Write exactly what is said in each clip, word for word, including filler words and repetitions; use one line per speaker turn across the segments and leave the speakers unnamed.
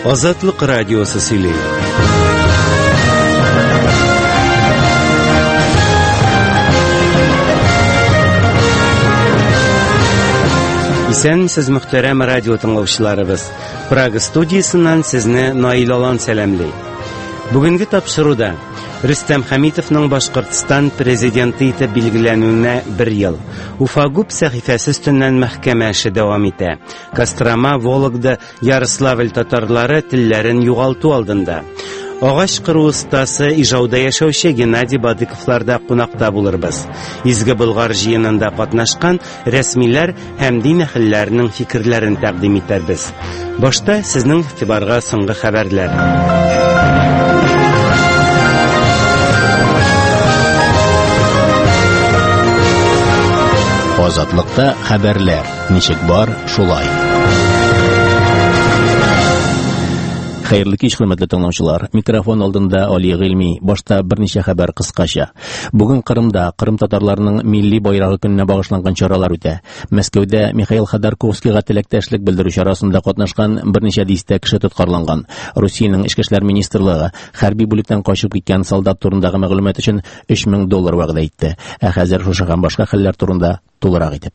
Azatlık Radyosu Sili. İsenmisiz muhterem radyo tınlavçılarыбыз. Praga studiyasından sizni Nail Alan selamlay. Bugünkü tapşırıda Rüstem Hamitovning Boshqirdiston prezidenti etib belgilanuvine bir yıl. Ufagub sahifasi üstünden mahkeme işi devam ete. Kostroma, Vologda, Yaroslavl tatarlari tillerin yo'g'altu oldinda. Ağaç qırı ustası ijavda yaşavşı Gennadiy Badıkovlarda qonaqda bulurbiz. Izgi Bulgar jiyininde qatnaşqan resmiler hem din ahillarining fikrlarini taqdim etarbiz. Boshda sizning itibarga so'nggi xabarlar.
Azatlıkta haberler. Nişik var, şulay. Xayrlı kech, hurmatli tinglovchilar. Mikrofon oldinda Ali G'ilmiy. Boshda bir necha xabar qisqacha. Bugun Qrimda Qrim tatarlarining milliy bayrog'i kunina bag'ishlangan choralar o'tdi. Moskvada Mikhail Khodorkovskiyga tilakdoshlik bildirish arasida qatnashgan bir necha dista kishi tutqarlangan. Rossiyaning ichki ishlar ministrligi harbiy bo'lakdan qochib ketgan soldat turindagi ma'lumot uchun uch ming dollar va'da etdi. Hozir shu ham boshqa xillar turida to'liq aytib.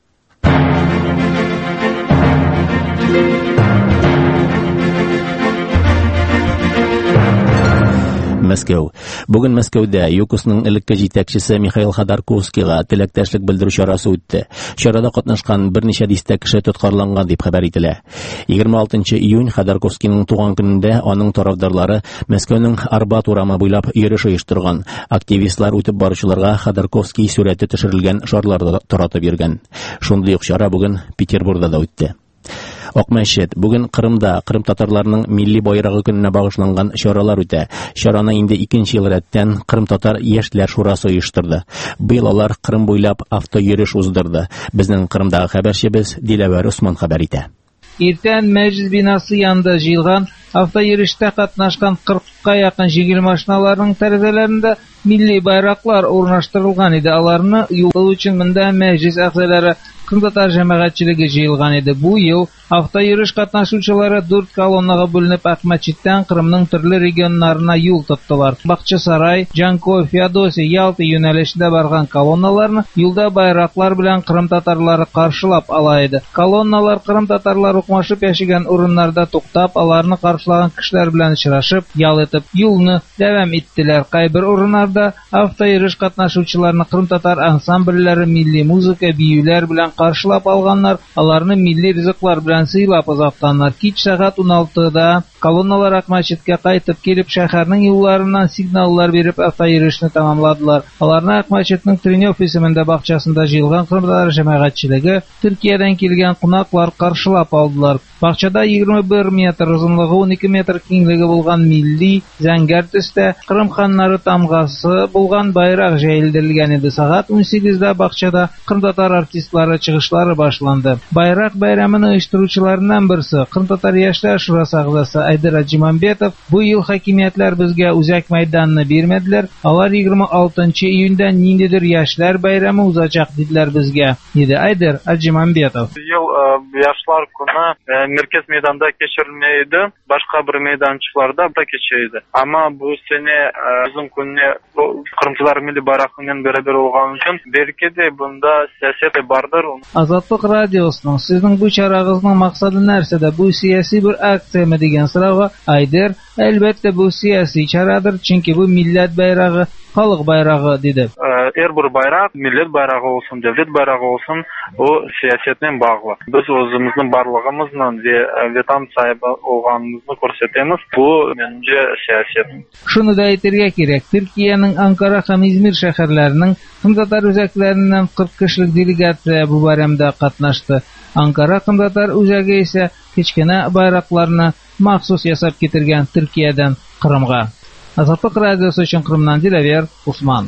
Moskva. Bugun Moskvada Yokusning ilk yetakchisi Mikhail Khodorkovskiyga tilakdoshlik bildirish chorasi o'tdi. Chorada qatnashgan bir necha dista kishi tutqarlangan deb xabar etildi. yigirma oltinchi iyun Khodorkovskiyning tug'an kunida uning tarafdorlari Moskvaning Arbat o'rami bo'ylab yurish uyushtirgan. Aktivistlar o'tib boruvchilarga Khodorkovskiy surati tushirilgan shorlarni taratib bergan. Shunday chora bugun Peterburgda o'tdi. Oqmashit bugun Qrimda Qrim tatarlarining milliy bayrog'i kunina bag'ishlangan choralar o'tdi. Chorani endi ikkinchi yil ratdan Qrim tatar yoshlar shurasi uyushtirdi. Bu yil ular Qrim bo'ylab avto yurish uzdirdi. Bizning Qrimdagi xabarchimiz Dilavar Usmon xabar etdi.
Ertan majlis binosi yanida jilgan avto yurishda qatnashgan qirqqa yaqin yengil mashinalarning tarazalarida milliy bayroqlar o'rnashtirilgan edi. Ularni yo'l uchun bunda majlis a'zolari Qrim tatar jamoatchiligi jilgan edi. Bu yil avto yurish qatnashuvchilari to'rt kolonnaga bo'linib Aqmachitdan Qrimning turli regionlarına yo'l tutdilar. Baxchisaray, Jankoy, Feodosiy, Yalta yo'nalishida borgan kolonnalarni yo'lda bayroqlar bilan Qrim tatarlari qarshilab olaydi. Kolonnalar Qrim tatarlari o'qmashib yashagan o'rinlarda to'xtab, ularni qarshilagan kishilar bilan uchrashib, yol etib, yo'lni davom etdilar. Qaybir o'rinlarda avto yurish qatnashuvchilarini Qrim tatar ansambllari milliy muzika, biyular bilan qarshilab olganlar, ularni milliy rizqlar bilan siylab uzatganlar. Kech soat o'n oltida kolonnalar Aqmachitga qaytib kelib, shaharning yo'llaridan signallar berib avto yurishni tamomladilar. Ularni Aqmachitning Trenyov ismida bog'chasida jilgan Qrim tatar jamoatchiligi Turkiyadan kelgan qo'noqlar qarshilab oldilar. Bog'chada yigirma bir metr uzunligi, o'n ikki metr kengligi bo'lgan milliy zangar tusda Qrim xonlari tamg'asi bo'lgan bayroq joylashtirilgan edi. Soat o'n sakkizda bog'chada Qrim tatar artistlari chiqishlari boshlandi. Bayroq bayramini uyushtiruvchilaridan birisi Qrim tatar yoshlar shurasi a'zosi Aydir Ajimambetov bu yil hokimiyatlar bizga uzak maydonni bermadilar. Ular yigirma oltinchi iyunda nindidir yoshlar bayrami uzachaq dedilar bizga, dedi Aydir Ajimambetov.
Yıl yoshlar kuni merkez meydanda kechirilmaydi, boshqa bir maydonchiqlarda da kechirdi. Ama bu sene uzun kunni Qrim tatar milliy bayrog'ining beraber bo'lgani uchun belki de bunda siyosat bardir.
Azatlık Radyosu'nun sizin bu çarağınızın maksadı nersede bu siyasi bir aksiya mı degan so'rovga Aydir, elbette bu siyasi çaradır çünkü bu millet bayrağı, xalq bayrağı dedi.
Eğer bir bayrak millet bayrağı olsun, devlet bayrağı olsun, o siyasetle bağlı. Biz özümüzün barlığımızla ve vatan sahibi olganımızı ko'rsatamiz. Bu bence siyaset.
Şunu da aytırga kerak. Türkiye'nin Ankara ham İzmir şehirlerinin Qrim tatar o'zaklaridan qirq kişilik delegatsiya bu bayramda qatnashdi. Ankara Qrim tatar o'zagi esa kichkina bayroqlarni maxsus yasab getirgan Turkiyadan Qrimga. Azatlık Radyosu uchun Qrimdan Dilaver Usmon.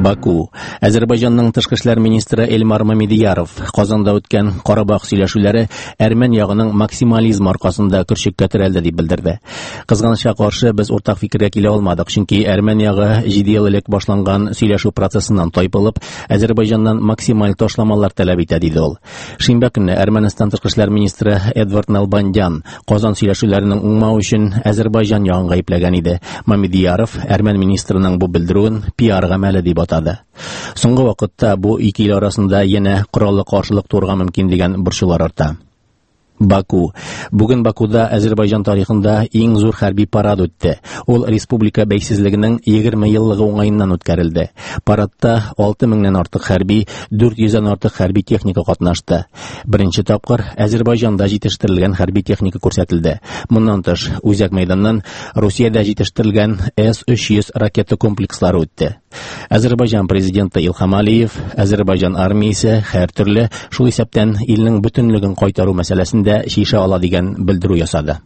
Баку. Азербайҗанның тышкы эшләр министры Эльмар Мамедияров Казанда үткән Карабах сөйләшүләре Әрмән ягының максимализм аркасында көрчеккә терәлде дип белдерде. Кызганычка каршы без уртак фикергә килә алмадык, чөнки Әрмән ягы җиде ел элек башланган сөйләшү процессыннан тайпылып, Азербайҗаннан максималь ташламалар таләп итә диде ул. Шимбә көнне Әрмәнстан тышкы эшләр министры Эдвард Налбандян Казан сөйләшүләренең уңмау өчен Азербайҗан ягын гаепләгән иде. Мамедияров Әрмән министрының бу белдерүен пиар гамәле дип атады. Соңгы вакытта бу ике ил арасында яңа кораллы каршылык турга мөмкин дигән борчулар арта. Баку. Бүген Бакуда Азербайҗан тарихында иң зур хәрби парад үтте. Ул республика бәйсезлегенең егерме еллыгы уңаеннан үткәрелде. Парадта алты меңнән артык хәрби, дүрт йөздән артык хәрби техника катнашты. Беренче тапкыр Азербайҗанда җитештерелгән хәрби техника күрсәтелде. Моннан тыш, үзәк мәйданнан Русиядә җитештерелгән эс өч йөз ракета комплекслары үтте. Азербайҗан президенты Илхам Алиев, Азербайҗан армиясе һәр төрле шул исәптән илнең бөтенлеген кайтару мәсьәләсендә шиша ала дигән белдерү ясады.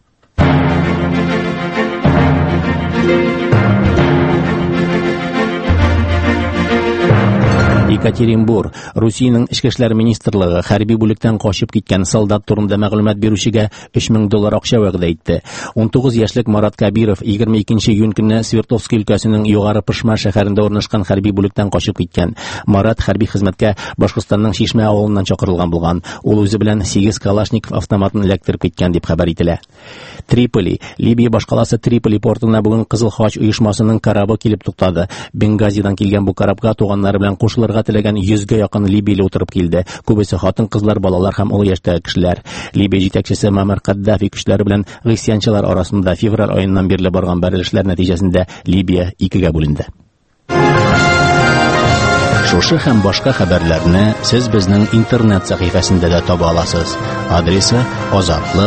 Екатеринбург. Русиянең эчке эшләр министрлыгы хәрби бүлектән качып киткән солдат турында мәгълүмат бирүчегә өч мең доллар акча вәгъдә итте. ун тугыз яшьлек Марат Кабиров егерме икенче июнь көнне Свердловск өлкәсенең Югары Пышма шәһәрендә урнашкан хәрби бүлектән качып киткән. Марат хәрби хезмәткә Башкортстанның Шишмә авылыннан чакырылган булган. Ул үзе белән сигез Калашников автоматын эләктереп киткән дип хәбәр ителә. Триполи. Либия башкаласы Триполи портына бүген Кызыл Хач оешмасының карабы килеп туктады. Бенгазидан килгән бу карабка туганнары белән кушылырга теләгән йөзгә якын либияле утырып килде. Күбесе хатын-кызлар, балалар һәм олы яшьтәге кешеләр. Либия җитәкчесе Мамар Каддафи көчләре белән гыйсьянчылар арасында февраль аеннан бирле барган бәрелешләр нәтиҗәсендә Либия икегә бүленде. Шушы һәм башка хәбәрләрне сез безнең интернет сәхифәсендә дә таба аласыз. Адресы Азатлык.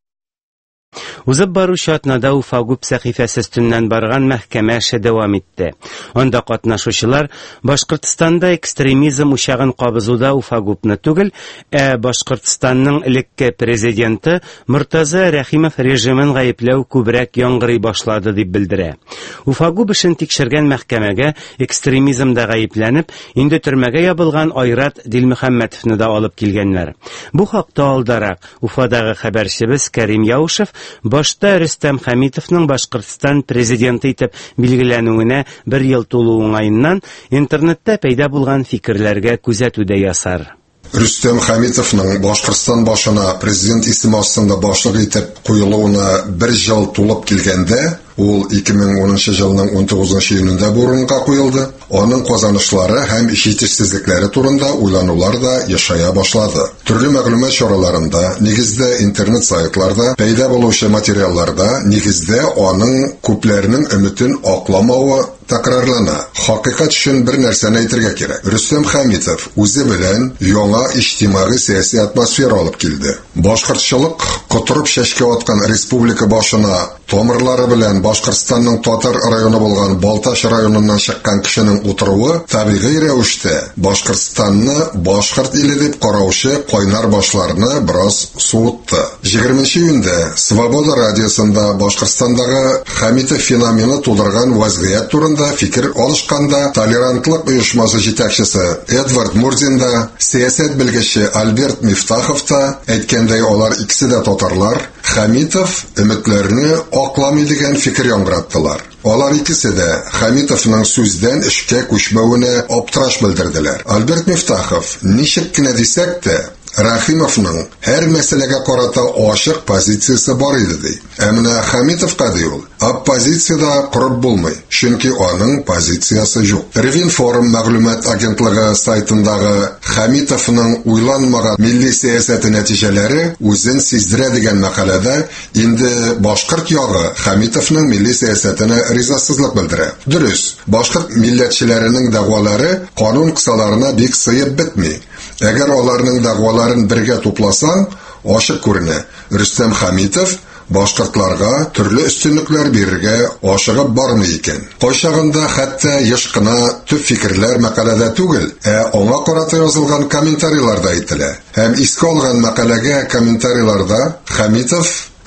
Узып баручы атнада Уфагуб сәхифәсе өстеннән барган мәхкәмә эше дәвам итте. Анда катнашучылар Башкортстанда экстремизм учагын кабызуда Уфагубны түгел, ә Башкортстанның элекке президенты Муртаза Рәхимов режимын гаепләү күбрәк яңгырый башлады дип белдерә. Уфагуб эшен тикшергән мәхкәмәгә экстремизмда гаепләнеп, инде төрмәгә ябылган Айрат Дилмөхәммәтовны да алып килгәннәр. Бу хакта алдарак Уфадагы хәбәрчебез Кәрим Яушев башта Рөстәм Хәмитовның Башкортстан президенты итеп билгеләнүенә бер ел тулу уңаеннан интернетта пәйда булган фикерләргә күзәтүдә ясар.
Рөстәм Хәмитовның Башкортстан башына президент исеме астында башлык итеп куелуына бер ел тулып килгәндә, ул ике мең унынчы елның он тугызынчы июнендә бурынга куелды. Аның казанышлары һәм җитешсезлекләре турында уйланулар да яшая башлады. Төрле мәгълүмат чараларында, нигездә интернет сайтларда пәйда булучы материалларда нигездә аның күпләрнең өметен акламавы такрарлана. Хакыйкать өчен бер нәрсәне әйтергә кирәк. Рөстәм Хәмитов үзе белән яңа иҗтимагый сәяси атмосфера алып килде. Башкортчылык котырып чәчкә аткан республика башына томырлары белән Башкортстанның Татар районы булган Балташ районыннан чыккан кешенең утыруы табигый рәвештә Башкортстанны башкорт иле дип караучы кайнар башларны бераз суытты. егерменче июньдә Свобода радиосында Башкортстандагы Хәмитов феномены тудырган вазгыять турында фикер алышканда толерантлык оешмасы җитәкчесе Эдвард Мурзин да, сәясәт белгече Альберт Мифтахов та әйткәндәй, алар икесе дә татарлар, Хәмитов өметләрне акламый дигән фикер яңгыраттылар. Алар икесе дә Хәмитовның сүздән эшкә күчмәвенә аптыраш белдерделәр. Альберт Мифтахов ничек кенә дисәк тә Рәхимовның һәр мәсьәләгә карата ачык позициясе бар иде ди. Ә менә Хәмитовка ди ул, оппозициядә корып булмый, чөнки аның позициясе юк. Ревинформ мәгълүмат агентлыгы сайтындагы Хәмитовның уйланмаган милли сәясәте нәтиҗәләре үзен сиздерә дигән мәкаләдә инде башкорт ягы Хәмитовның милли сәясәтенә ризасызлык белдерә. Дөрес, башкорт милләтчеләренең дәгъвалары канун кысаларына бик сыеп бетми. Әгәр аларның дәгъваларын бергә тупласаң, ачык күренә. Рөстәм Хәмитов башкортларга төрле өстенлекләр бирергә ашыгып бармый икән. Кайчагында хәтта еш кына төп фикерләр мәкаләдә түгел, ә аңа карата язылган комментарийларда әйтелә. Һәм искә алган мәкаләгә комментарийларда Хәмитов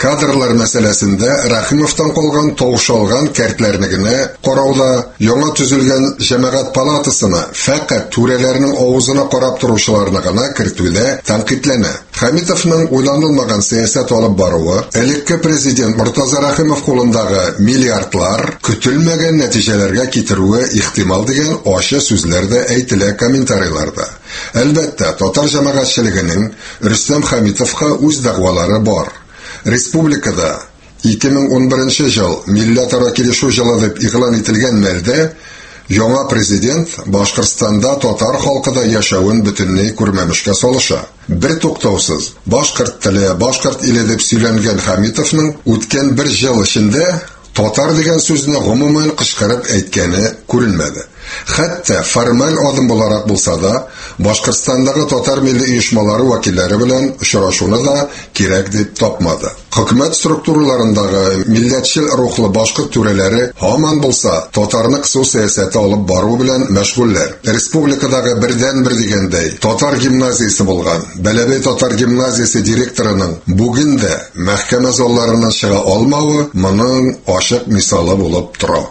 Кадрлар мәсьәләсендә Рәхимовтан калган тавышалган кәртләрне генә карауда, яңа төзелгән җәмәгать палатасына фақат түрәләрнең авызына карап торучыларны гына кертүдә тәнкыйтьләнә. Хәмитовның уйланылмаган сәясәт алып баруы, элекке президент Муртаза Рәхимов кулындагы миллиардлар көтелмәгән нәтиҗәләргә китерүе ихтимал дигән ачы сүзләр дә әйтелә комментарийларда. Әлбәттә, татар җәмәгатьчелегенең Рөстәм Хәмитовка үз дәгъвалары бар. Республикада ике мең унберенче ел милләтара килешү җылы дип игълан ителгән мәлдә яңа президент Башкортстанда татар халкыда яшәвен бөтенләй күрмәмешкә салыша. Бер туктаусыз башкорт теле, башкорт иле дип сөйләнгән Хәмитовның үткән бер ел эчендә татар дигән сүзне гомумән кычкырып әйткәне күренмәде. Хәтта формаль адым буларак булса да, Башкортстандагы татар милли оешмалары вәкилләре белән очрашуны да кирәк дип тапмады. Хөкүмәт структураларындагы милләтчел рухлы башкорт түрәләре һаман булса татарны кысу сәясәте алып бару белән мәшгульләр. Республикадагы бердән бер дигәндәй татар гимназиясе булган Бәләбәй татар гимназиясе директорының бүген дә мәхкәмә залларыннан чыга алмавы моның ачык мисалы булып тора.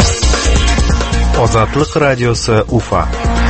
Азатлык радиосы Уфа.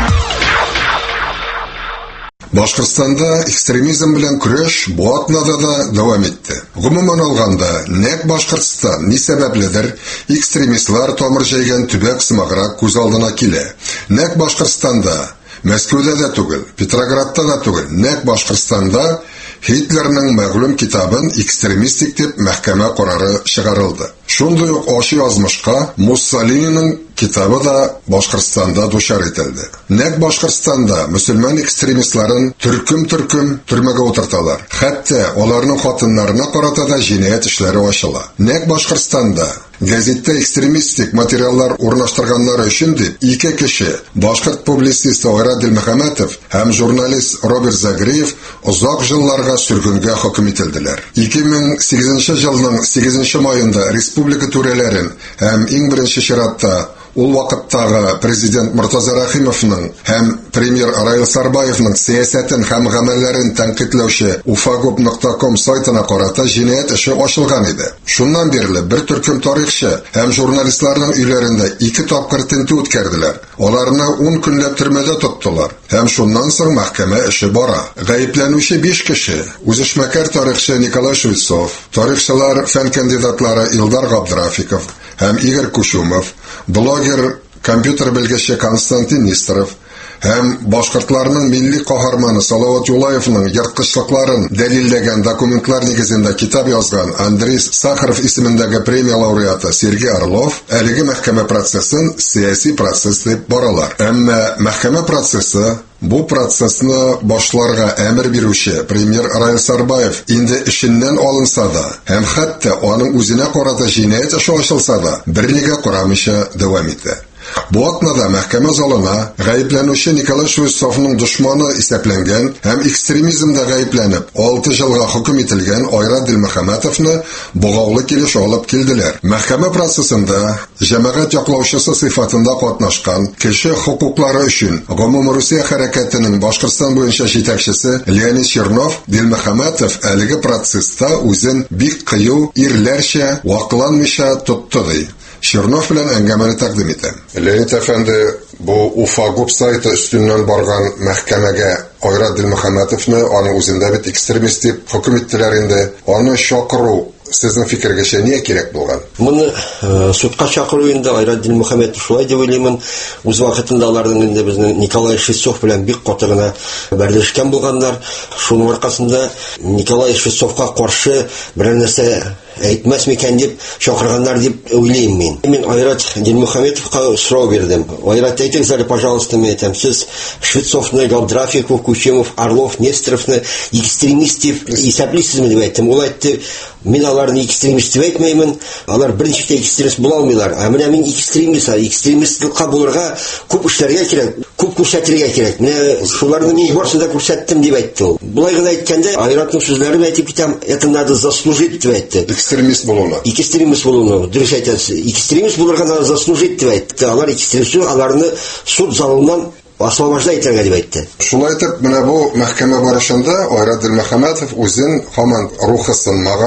Башкортстанда экстремизм белән көрәш бу атнада да дәвам итте. Гомумән алганда, нәкъ Башкортстан ни сәбәпледер экстремистлар тамыр җәйгән төбәк сымаграк күз алдына килә. Нәкъ Башкортстанда, Мәскәүдә дә түгел, Петроградта да түгел, нәкъ Башкортстанда Хитлерның мәгълүм китабын экстремистик дип мәхкәмә карары чыгарылды. Шундый ук ачы язмышка Муссолининың китабы да Башкортстанда дучар ителде. Нәкъ Башкортстанда мөселман экстремистларын төркем-төркем төрмәгә утырталар. Хәтта аларның хатыннарына карата да җинаять эшләре ачыла. Нәкъ Башкортстанда газетта экстремистик материаллар урнаштырганнары өчен дип ике кеше, башкорт публицист Айрат Дилмөхәмәтов һәм журналист Роберт Загриев озак елларга сөргенгә хөкем ителделәр. ике мең сигезенче елның сигезенче маенда республика түрәләрен һәм иң беренче чиратта ул вакыттагы президент Муртаза Рәхимовның һәм премьер Раил Сарбаевның сәясәтен һәм гамәлләрен тәнкыйтьләүче уфагуб нокта ком сайтына карата җинаять эше ачылган иде. Шуннан бирле бер төркем тарихчы һәм журналистларның өйләрендә ике тапкыр тинтү үткәрделәр. Аларны ун көнләп төрмәдә тоттылар. Һәм шуннан соң мәхкәмә эше бара. Гаепләнүче биш кеше, үзешмәкәр тарихчы Николай Швецов, тарихчылар фән кандидатлары Илдар Габдрафиков һәм Игорь Кушумов, блогер, компьютер белгече Константин Нестеров һәм башкортларның милли каһарманы Салават Юлаевның ерткычлыкларын дәлилләгән документлар нигезендә китап язган Андрей Сахаров исемендәге премия лауреаты Сергей Орлов әлеге мәхкәмә процессын сияси процесс дип баралар. Әмма мәхкәмә процессы бу процессны башларга әмер бирүче премьер Раил Сарбаев инде эшеннән алынса да, һәм хәтта аның үзенә карата җинаять эше ачылса да, бернигә карамыйча дәвам итә. Бу атнада мәхкәмә залына гаепләнүче Николай Швецовның дошманы исәпләнгән һәм экстремизмда гаепләнеп алты елга хөкем ителгән Айрат Дилмөхәмәтовны богаулы килеш алып килделәр. Мәхкәмә процессында җәмәгать яклаучысы сыйфатында катнашкан кеше хукуклары өчен Гомум Русия хәрәкәтенең Башкортстан буенча җитәкчесе Леонид Чернов Дилмөхәмәтов әлеге процесста үзен бик кыю ирләрчә вакланмыйча тотты ди. Чернов белән әңгәмәне тәкъдим итәм. Леонид әфәнде, бу Уфагуб сайты өстеннән барган мәхкәмәгә Айрат Дилмөхәмәтовны аның үзендә бит экстремист дип хөкем иттеләр инде. Аны чакыру сезнең фикергезчә ни кирәк булган?
Моны судка чакыру инде Айрат Дилмөхәмәтов шулай дип уйлыйм. Үз вакытында аларның инде безнең Николай Швецов белән бик каты гына берләшкән булганнар. Шуның аркасында Николай Швецовка каршы бер нәрсә әйтмәс микән дип чакырганнар дип уйлыйм мин. Мин Айрат Дилмөхәмәтовка сорау бирдем. Айрат, әйтегез әле, пожалуйста, мен әйтәм, сез Швецовны, Габдрафиков, Кучемов, Орлов, Нестеровны экстремист дип исәплисезме дип әйттем. Ул әйтте, мин аларны экстремист дип әйтмәймен, алар берничә экстремист була алмыйлар. Ә менә мин экстремист, экстремистлыкка булырга күп эшләргә кирәк, күп күрсәтергә кирәк. Менә шуларны мин барсында күрсәттем дип әйтте ул. Булай гына әйткәндә, Айратның сүзләрен әйтеп китәм, это надо заслужить дип әйтте.
Экстремист булуны.
Экстремист булуны. Дөрес әйтәсез. Экстремист булырга надо заслужить дип әйтте. Алар экстремист, аларны суд залыннан освобождать итәргә дип әйтте.
Шулай итеп, менә бу мәхкәмә барышында Айрат Дилмөхәмәтов үзен һаман рухы сынмаган,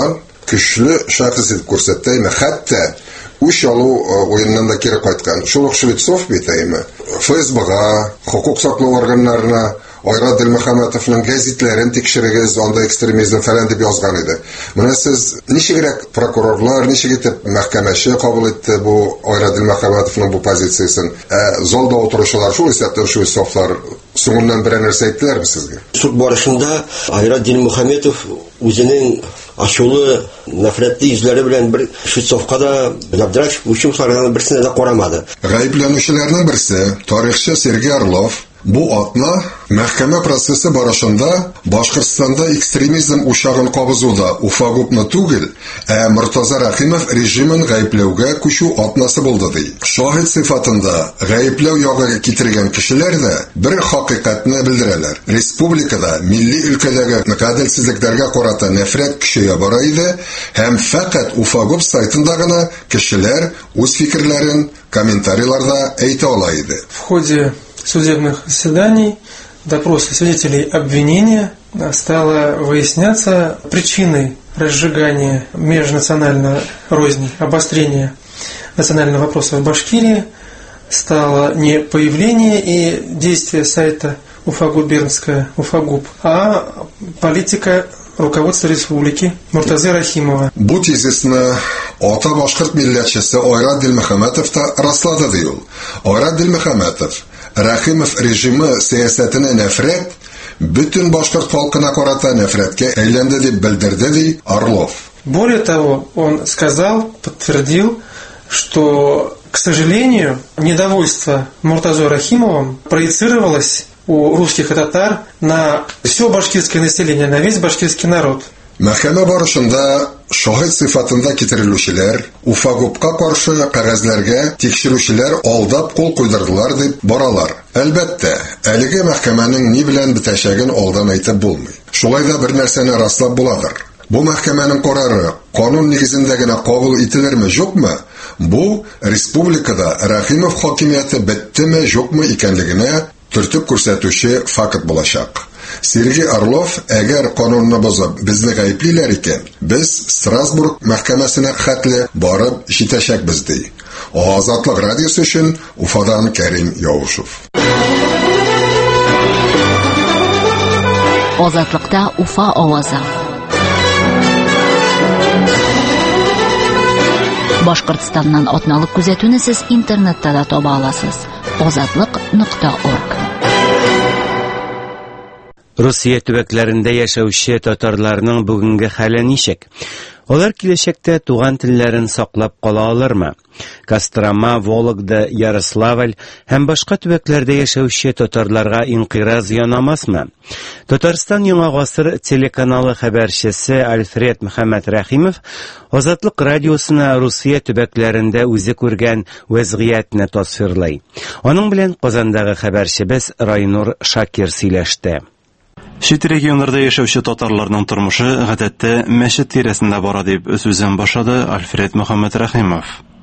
көчле шәхес итеп күрсәтте. Хәтта үч алу уеннан да кире кайткан. Шул ук Швецов бит әйме. ФСБга, хукук саклау органнарына Айрат Дилмөхәмәтовның гәзитләрен тикшерегез, анда экстремизм фәлән дип язган иде. Менә сез ничегрәк прокурорлар, ничек итеп мәхкәмәче кабул итте бу Айрат Дилмөхәмәтовның бу позициясен? Ә залда утыручылар шул исәптән Швецовлар соңыннан берәр нәрсә әйттеләрме сезгә?
Суд барышында Айрат Дилмөхәмәтов үзенең ачулы, нәфрәтле йөзләре белән бер Швецовка да Габдраш учымлардан берсенә дә карамады.
Гаепләнүчеләрнең берсе, тарихчы Сергей Орлов, бу атна мәхкәмә процессы барышында Башкортстанда экстремизм учагын кабызуда Уфагупны түгел, ә Мортаза Рәхимов режимын гаепләүгә күчү атнасы булды ди. Шахид сыйфатында гаепләү ягыга китергән кешеләр дә бер хакыйкатьне белдерәләр. Республикада милли өлкәдәге гаделсезлекләргә карата нәфрәт көчәя бара иде, һәм фақат Уфагуп сайтында гына кешеләр үз фикерләрен комментарийларда әйтә ала иде.
В ходе судебных заседаний, допроса свидетелей обвинения стало выясняться причиной разжигания межнациональной розни, обострения национального вопроса в Башкирии стало не появление и действие сайта Уфагубернская, Уфагуб, а политика руководства республики Муртазы Рахимова.
Бу тезисне ата башкорт милләтчесе Айрат Дилмөхәмәтов та раслады ди ул. Айрат Дилмөхәмәтов Рахимов режимы сәясәтенә нәфрәт бөтен башкорт халкына карата нәфрәткә әйләнде дип белдерде ди Орлов.
Более того, он сказал, подтвердил, что, к сожалению, недовольство Муртазой Рахимовым проецировалось у русских и татар на все башкирское население, на весь башкирский народ.
Мәхкәмә барышында шахид сыйфатында китерелүчеләр Уфагупка каршы кәгазьләргә тикшерүчеләр алдап кул куйдырдылар дип баралар. Әлбәттә, әлеге мәхкәмәнең ни белән бетәчәген алдан әйтеп булмый. Шулай да бер нәрсәне раслап буладыр. Бу мәхкәмәнең карары канун нигезендә генә кабул ителерме, юкмы? Бу республикада Рахимов хакимияте беттеме, юкмы икәнлегенә төртеп күрсәтүче факт булачак. Сергей Орлов, әгәр канунны бозып безне гаеплиләр икән, без Страсбург мәхкәмәсенә хәтле барып җитәчәкбез ди. Азатлык радиосы өчен Уфадан Кәрим Яушев.
Азатлыкта Уфа авазы. Башкортстаннан атналык күзәтүне сез интернетта да таба аласыз. азатлык нокта орг.
Русия төбәкләрендә яшәүче татарларның бүгенге хәле ничек? Олар киләчәктә туган телләрен саклап кала алырмы? Кострома, Вологда, Ярославль һәм башка төбәкләрдә яшәүче татарларга инкыйраз янамасмы? Татарстан Яңа гасыр телеканалы хәбәрчесе Альфред Мөхәммәд Рәхимов Азатлык радиосына Русия төбәкләрендә үзе күргән вазгыятьне тасвирлый. Аның белән Казандагы хәбәрчебез Райнур Шакир сөйләште.
Чит регионнарда яшәүче татарларның тормышы гадәттә мәчет тирәсендә бара дип сүзен башлады Альфред Мөхәммәд Рәхимов.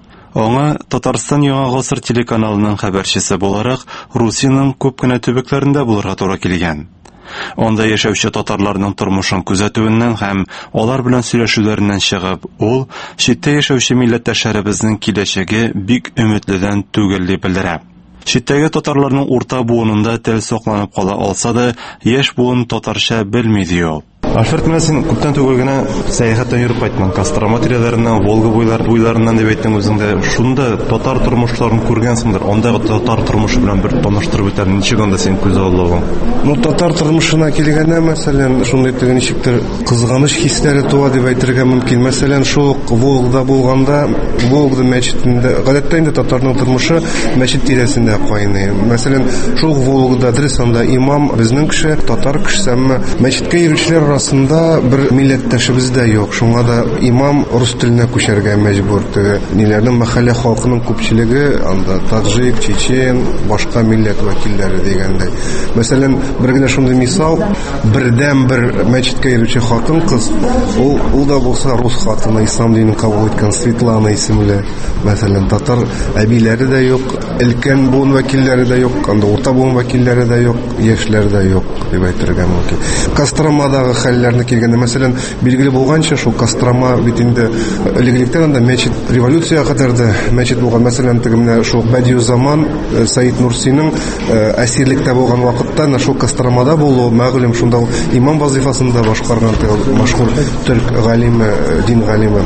Аңа Татарстан Яңа гасыр телеканалының хәбәрчесе буларак Русиянең күп кенә төбәкләрендә булырга туры килгән. Анда яшәүче татарларның тормышын күзәтүеннән һәм алар белән сөйләшүләреннән чыгып, ул читтә яшәүче милләттәшләребезнең киләчәге бик өметледән түгел дип белдерә. Читтәге татарларның урта буынында тел сакланып кала алса да, яшь буын татарча белми ди ул. Альфред, менә син күптән түгел генә сәяхәттән йөреп кайттың. Кострома тирәләреннән, Волга буйлар буйларыннан дип әйттең үзеңдә. Шунда татар тормышларын күргәнсеңдер. Андагы татар тормышы белән бер таныштырып үтәр. Ничек анда син күз алдың?
Ну, татар тормышына килгәндә, мәсәлән, шундый тегин ничектер кызганыч хисләре туа дип әйтергә мөмкин. Мәсәлән, шул Волгада булганда, Волга мәчетендә, гадәттә инде татарның тормышы мәчет тирәсендә кайный. Мәсәлән, шул Волгада дресанда имам безнең кеше, татар кешесәме, мәчеткә йөрүчеләр арасында бер милләттәшебез дә юк. Шуңа да имам рус теленә күчәргә мәҗбүр. Ниләрнең мәхәллә халкының күпчелеге анда таджик, чечен, башка милләт вәкилләре дигәндәй. Мәсәлән, бер генә шундый мисал, бердән бер мәчеткә йөрүче хатын кыз, ул ул да булса рус хатыны, ислам динен кабул иткән Светлана исемле. Мәсәлән, татар әбиләре дә юк, өлкән буын вәкилләре дә юк, анда урта буын вәкилләре дә юк, яшьләр дә юк дип әйтергә мөмкин. Костромадагы мәсьәләләрне килгәндә, мәсәлән, билгеле булганча, шул Кострома бит инде элек-электән анда мәчет, революция кадәр да мәчет булган. Мәсәлән, теге менә шул Бәдиузаман Саид Нурсиның әсирлектә булган вакытта шул Костромада булу мәгълүм, шунда имам вазифасында башкарган мәшһүр төрк галиме, дин галиме.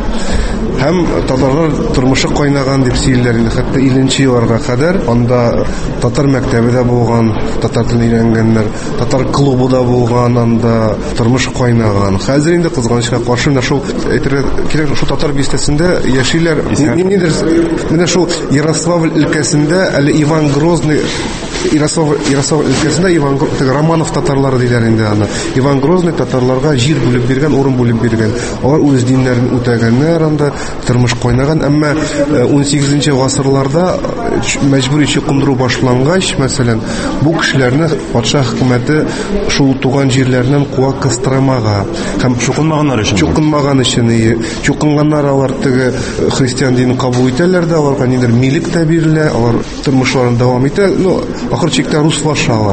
Һәм татарлар тормышы кайнаган дип сөйлиләр инде, хәтта илленче елларга кадәр анда татар мәктәбе дә булган, татар телен өйрәнгәннәр, татар клубы да булган, анда тормыш кайнаган. Хәзер инде кызганычка каршы менә шул әйтергә кирәк, шул татар бистәсендә яшиләр. Нидер менә шул Ярославль өлкәсендә әле Иван Грозный, Ярославль Ярославль өлкәсендә Иван Романов татарлары диләр инде аны. Иван Грозный татарларга җир бүлеп биргән, урын бүлеп биргән. Алар үз диннәрен үтәгәннәр, анда тормыш кайнаган. Әмма унсигезенче гасырларда мәҗбүри чукындыру башлангач, мәсәлән, бу кешеләрне патша хөкүмәте шул туган җирләреннән куа Костромага. Һәм
чукынмаганнар өчен.
Чукынмаган өчен, чукынганнар алар теге христиан динен кабул итәләр дә, аларга нидер милек тә бирелә, алар тормышларын дәвам итә. Ну, ахыр чиктә руслашалар.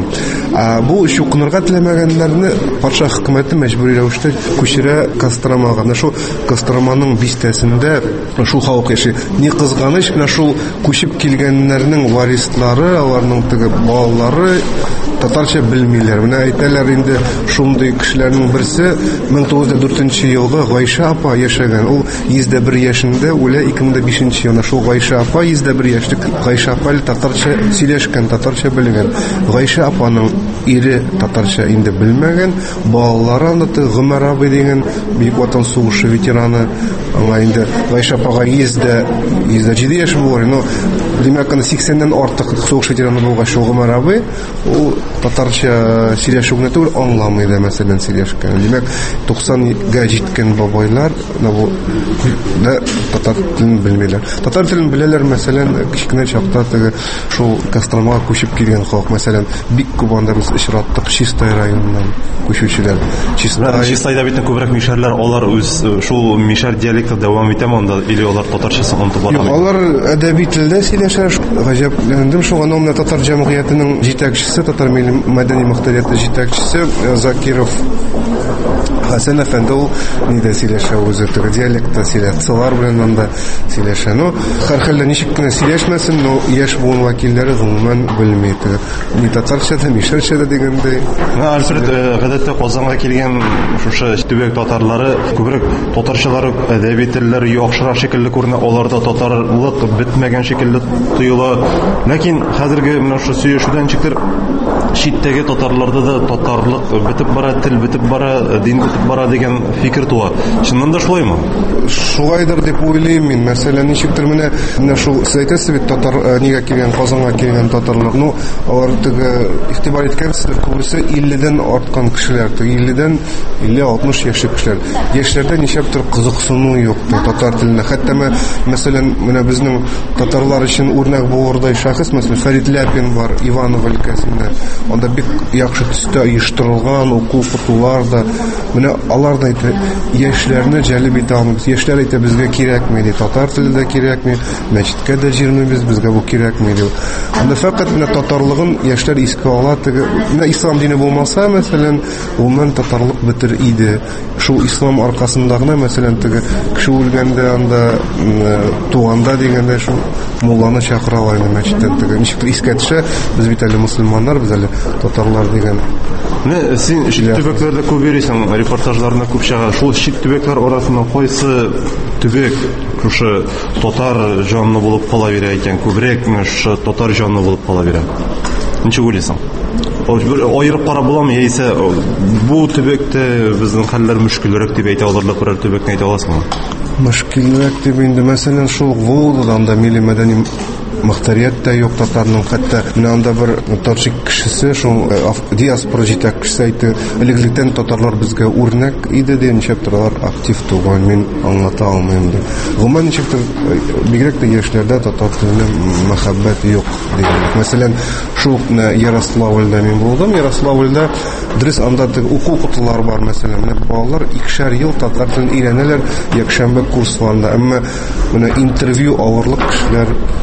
Бу чукынырга теләмәгәннәрне патша хөкүмәте мәҗбүри рәвештә күчерә Костромага. Менә шул Костроманың бистәсендә шул халык яши. Ни кызганыч, менә шул күчеп килгәннәрнең варислары, аларның теге балалары татарча белмиләр. Менә әйтәләр инде, шундый кешеләрнең берсе мең тугыз йөз дүртенче елда Гайша апа яшәгән. Ул йөз дә бер яшендә үлә, ике мең бишенче елда. Шул Гайша апа йөз дә бер яшьлек. Гайша апа татарча сөйләшкән, татарча белгән. Гайша апаның ире татарча инде белмәгән, балалары аны Гомәр абый дигән Бөек Ватан сугышы ветераны, аңа инде Гайша апага йөз дә җиде яшь булыр. Ну, димәк, аны сиксәннән артык сугыш ветераны булгач, шул Гомәр абый ул татарча сөйләшүгә түгел, аңламый да мәсәлән сөйләшкән. Димәк, туксанга җиткән бабайлар бу да татар телен белмиләр. Татар телен беләләр, мәсәлән, кичкенә чакта теге шул Костромага күчеп килгән халык, мәсәлән, бик күп анда без очраттык Чистай районыннан күчүчеләр.
Чистайда бит күбрәк мишәрләр, алар үз шул мишәр диалекты дәвам итәме анда, или алар татарчасын онытып барамы?
Алар әдәби телдә сөйләшә. Гаҗәпләндем, шуңа аны татар җәмгыятенең җитәкчесе, татар мәдәни мөхтәрияте җитәкчесе Закиров Хәсән әфәнде ул нидә сөйләшә, үзе теге диалектта сөйләшәләр белән анда сөйләшә. Ну, һәрхәлдә ничек кенә сөйләшмәсен, но яшь буын вәкилләре гомумән белми. Ни татарча да, мишәрчә дә дигәндәй.
Альфред, гадәттә Казанга килгән шушы төбәк татарлары күбрәк татарчалары әдәби телләре яхшырак шикелле күренә, аларда татарлык бетмәгән шикелле тоела. Ләкин хәзерге менә шу сөйләшүдән чиктер читтәге татарларда да татарлык бетеп бара, тел бетеп бара, дин бетеп бара дигән фикер туа. Чыннан да шулаймы?
Шулайдыр дип уйлыйм мин. Мәсәлән, ничектер менә менә шул сәйкәсе бит татар нигә килгән, Казанга килгән татарлар. Ну, алар теге игътибар иткәнсез, күбесе илледән арткан кешеләр, теге илледән илле-алтмыш яшьлек кешеләр. Яшьләрдә ничектер кызыксыну юк татар теленә. Хәтта мәсәлән, менә безнең татарлар өчен үрнәк булырдай шәхес, мәсәлән, Фәрит Ляпин бар, Иванов өлкәсендә. Анда бик яхшы төстә оештырылган уку укытулар да. Менә алар да әйтә, яшьләрне җәлеп итә алмыйбыз. Яшьләр әйтә, безгә кирәкми, ди, татар теле дә кирәкми, мәчеткә дә җирмибез, безгә бу кирәкми ди. Анда фәкать менә татарлыгын яшьләр искә ала, теге менә ислам дине булмаса, мәсәлән, ул татарлык бетер иде. Шул ислам аркасында гына, мәсәлән, теге кеше үлгәндә анда туганда дигәндә шул мулланы чакыралар инде мәчеттән, теге ничектер искә төшә, без бит әле мөселманнар, без әле татарлар дигән.
Менә син чит төбәкләрдә күп йөрисең, репортажларына күп чыга. Шул чит төбәкләр арасында кайсы төбәк шушы татар җанлы булып кала бирә икән, күбрәк шушы татар җанлы булып кала бирә? Ничек уйлыйсың? Аерып карап буламы, яисә бу төбәктә безнең хәлләр мөшкилрәк дип әйтә алырлык берәр төбәкне әйтә аласыңмы?
Мөшкилрәк дип инде, мәсәлән, шул Волгада милли мәдәни мөхтәрият та юк татарның, хәтта менә анда бер татарчы кешесе, шул диаспора җитәкчесе әйтте, элек-электән татарлар безгә үрнәк иде ди, ничектер алар актив туган, мин аңлата алмыйм ди. Гомумән ничектер бигрәк тә яшьләрдә татар теленә мәхәббәт юк дигән. Мәсәлән, шул Ярославльдә мин булдым. Ярославльдә дөрес анда уку укытулар бар, мәсәлән, менә балалар икешәр ел татар телен өйрәнәләр якшәмбе курсларында. Әмма менә интервью алырлык кешеләр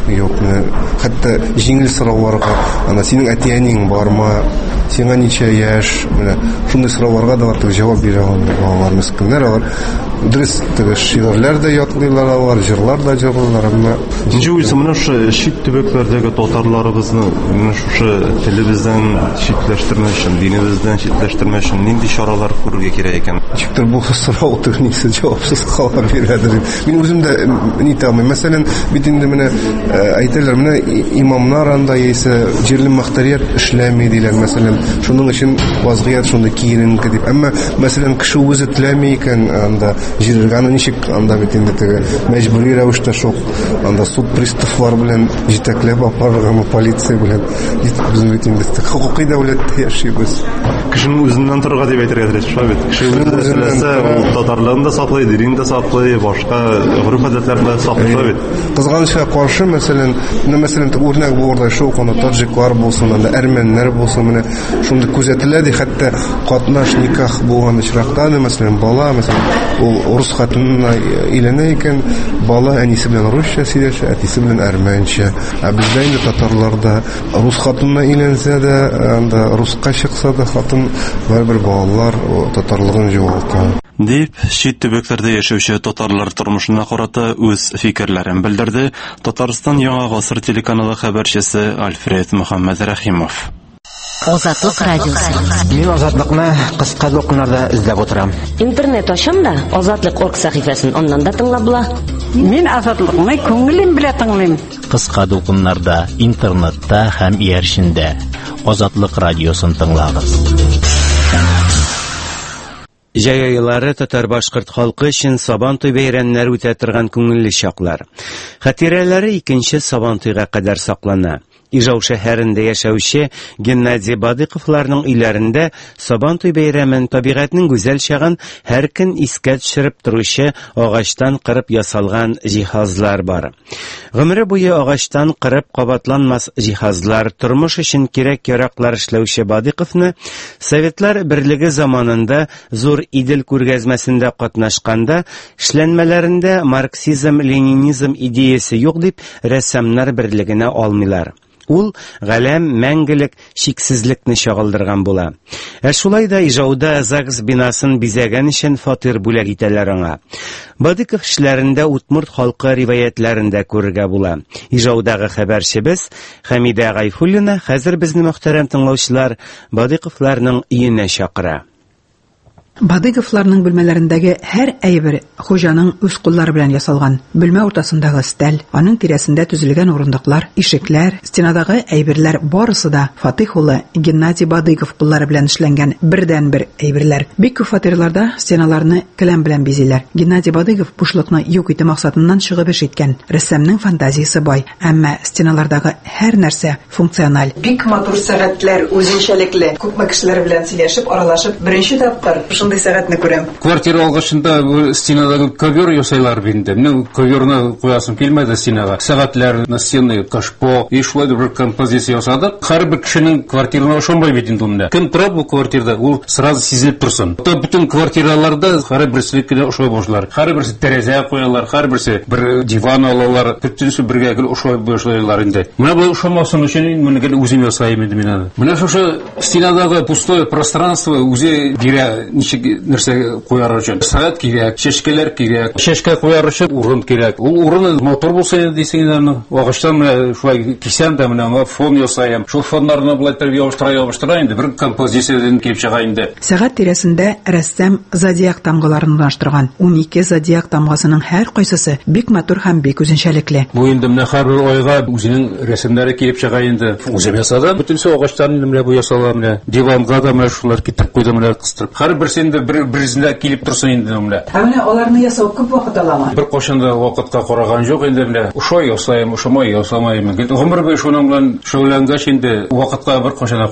юк, хәтта җиңел сорауларга, ана синең әтиәнең бармы, сиңа ничә яшь, менә шундый сорауларга да артык җавап бирә алмый балалар, мескеннәр, алар дөрес теге шигырьләр дә ятлыйлар, алар җырлар да җырлыйлар, әмма
Җуйсы менә шу чит төбәкләрдәге татарларыбызны менә шу телебездән читләштермәс өчен, динебездән читләштермәс өчен нинди чаралар күрергә кирәк икән?
Ничектер бу сорау төгнисе җавапсыз кала бирәдер. Мин үзем дә нитә алмыйм. Мәсәлән, бит инде менә әйтәләр, менә имамнар анда яисә җирле мөхтәрият эшләми диләр, мәсәлән, шуның өчен вазгыять шунда киеренке дип. Әмма мәсәлән, кеше үзе теләми икән анда җиргә, аны ничек анда бит инде теге мәҗбүри рәвештә шул анда суд приставлар белән җитәкләп апарырга, полиция белән без бит инде хукукый дәүләттә яшибез.
Кешенең үзеннән торырга дип әйтергә дөрес шул бит. Кеше үзеннән ул татарлыгын да саклый, динен дә саклый, башка гөрүф-гадәтләрне дә саклый бит.
Кызганычка каршы, мәсәлән, менә мәсәлән үрнәк булырдай шул коны таҗиклар булсын, анда әрмәннәр булсын, менә шундый күзәтелә ди, хәтта катнаш никах булган очракта, мәсәлән, бала, мәсәлән, ул урыс хатынына өйләнә икән, бала әнисе белән русча сөйләшә, әтисе белән әрмәнчә. Ә бездә инде татарларда рус хатынына өйләнсә дә, анда руска чыкса да хатын бер балалар татарлыгын югалта.
Дип, чит төбәкләрдә яшәүче татарлар тормышына карата үз фикерләрен белдерде Татарстан Яңа гасыр телеканалы хәбәрчесе Альфред Мөхәммәд Рәхимов.
Азатлык радиосы.
Мин азатлыкны кыска докумнарда эзләп утырам.
Интернет ачам да Азатлык орг сәхифәсен аннан да тыңлап була.
Мин азатлыкны күңелем белән тыңлыйм.
Кыска докумнарда, интернетта һәм иярчендә Азатлык радиосын тыңлагыз.
Җәй айлары татар башкорт халкы өчен Сабантуй бәйрәмнәре үтә торган күңелле чаклар. Хатирәләре икенче Сабантуйга кадәр саклана. Ижау шәһәрендә яшәүче Геннадий Бадыковларның өйләрендә Сабантуй бәйрәмен табигатьнең гүзәл чагын һәр көн искә төшереп торучы агачтан кырып ясалган җиһазлар бар. Гомере буе агачтан кырып кабатланмас җиһазлар, тормыш өчен кирәк-яраклар эшләүче Бадыковны Советлар Берлеге заманында зур Идел күргәзмәсендә катнашканда эшләнмәләрендә марксизм-ленинизм идеясе юк дип рәссамнар берлегенә алмыйлар. Ул галәм мәңгелек шиксезлекне чагылдырган була. Ә шулай да Ижауда ЗАГС бинасын бизәгән өчен фатир бүләк итәләр аңа. Бадыков эшләрендә Утмурт халкы риваятләрендә күрергә була. Ижаудагы хәбәрчебез Хәмидә Гайфуллина хәзер безне мөхтәрәм тыңлаучылар Бадыковларның өенә чакыра.
Бадыговларның бүлмәләрендәге һәр әйбер хуҗаның үз куллары белән ясалган. Бүлмә уртасындагы стәл, аның тирәсендә төзелгән урындыклар, ишекләр, стенадагы әйберләр барысы да Фатих улы Геннадий Бадыгов куллары белән эшләнгән бердән-бер әйберләр. Бик күп фатирларда стеналарны келәм белән бизиләр. Геннадий Бадыгов бушлыкны юк итү максатыннан чыгып эш иткән. Рәссамның фантазиясе бай, әмма стеналардагы һәр нәрсә функциональ.
Бик матур сәгатьләр, үзенчәлекле, күпме кешеләр белән сөйләшеп, аралашып, беренче тапкыр шундай сәгатьне күрәм.
Квартира алгышында стенадагы ковер ясайлар бинде. Мен коверны куясым килмәде стенага. Сәгатьләр на стены, кашпо, и шулай да бер композиция ясадык. Һәр кешенең квартирасына ошонбай бит инде монда. Кем тора бу квартирада, ул сразу сизелеп турсын. То бүтән квартираларда һәр берселекне ошой башлар. Һәр берсе тәрәзә куялар, һәр берсе бер диван алалар, бүтәнсе бергә гел ошой башлайлар инде. Менә бу ошамасын өчен мен гел үзем ясайм инде мен аны. Менә шушы стенадагы пустое пространство үзе бирә ничек нәрсә куяр өчен. Сәгать кирәк, чәшкәләр кирәк. Чәшкә куяр өчен урын кирәк. Ул урын мотор булса дисеңнәрне, агачтан менә шулай кисәм дә менә фон ясаям. Шул фоннарны булай итеп ябыштыра ябыштыра инде бер композициядән килеп чыга инде.
Сәгать тирәсендә рәссам зодиак тамгаларын урнаштырган. унике зодиак тамгасының һәр кайсысы бик матур һәм бик үзенчәлекле.
Бу инде менә һәр айга үзенең рәсемнәре килеп чыга инде. Үзем ясадым. Бүтәнсе агачтан менә бу ясалган менә диванга да менә шулар китеп куйды менә кыстырып. Һәр берсендә бер берсендә килеп турсын инде менә.
Ә менә аларны ясау күп вакыт аламы?
Бер кашында вакытка караган юк инде менә. Ошой ясайм, ошомай ясамайм. Гомер буе шуның белән шөгыльләнгәч инде вакытка бер кашында караган юк.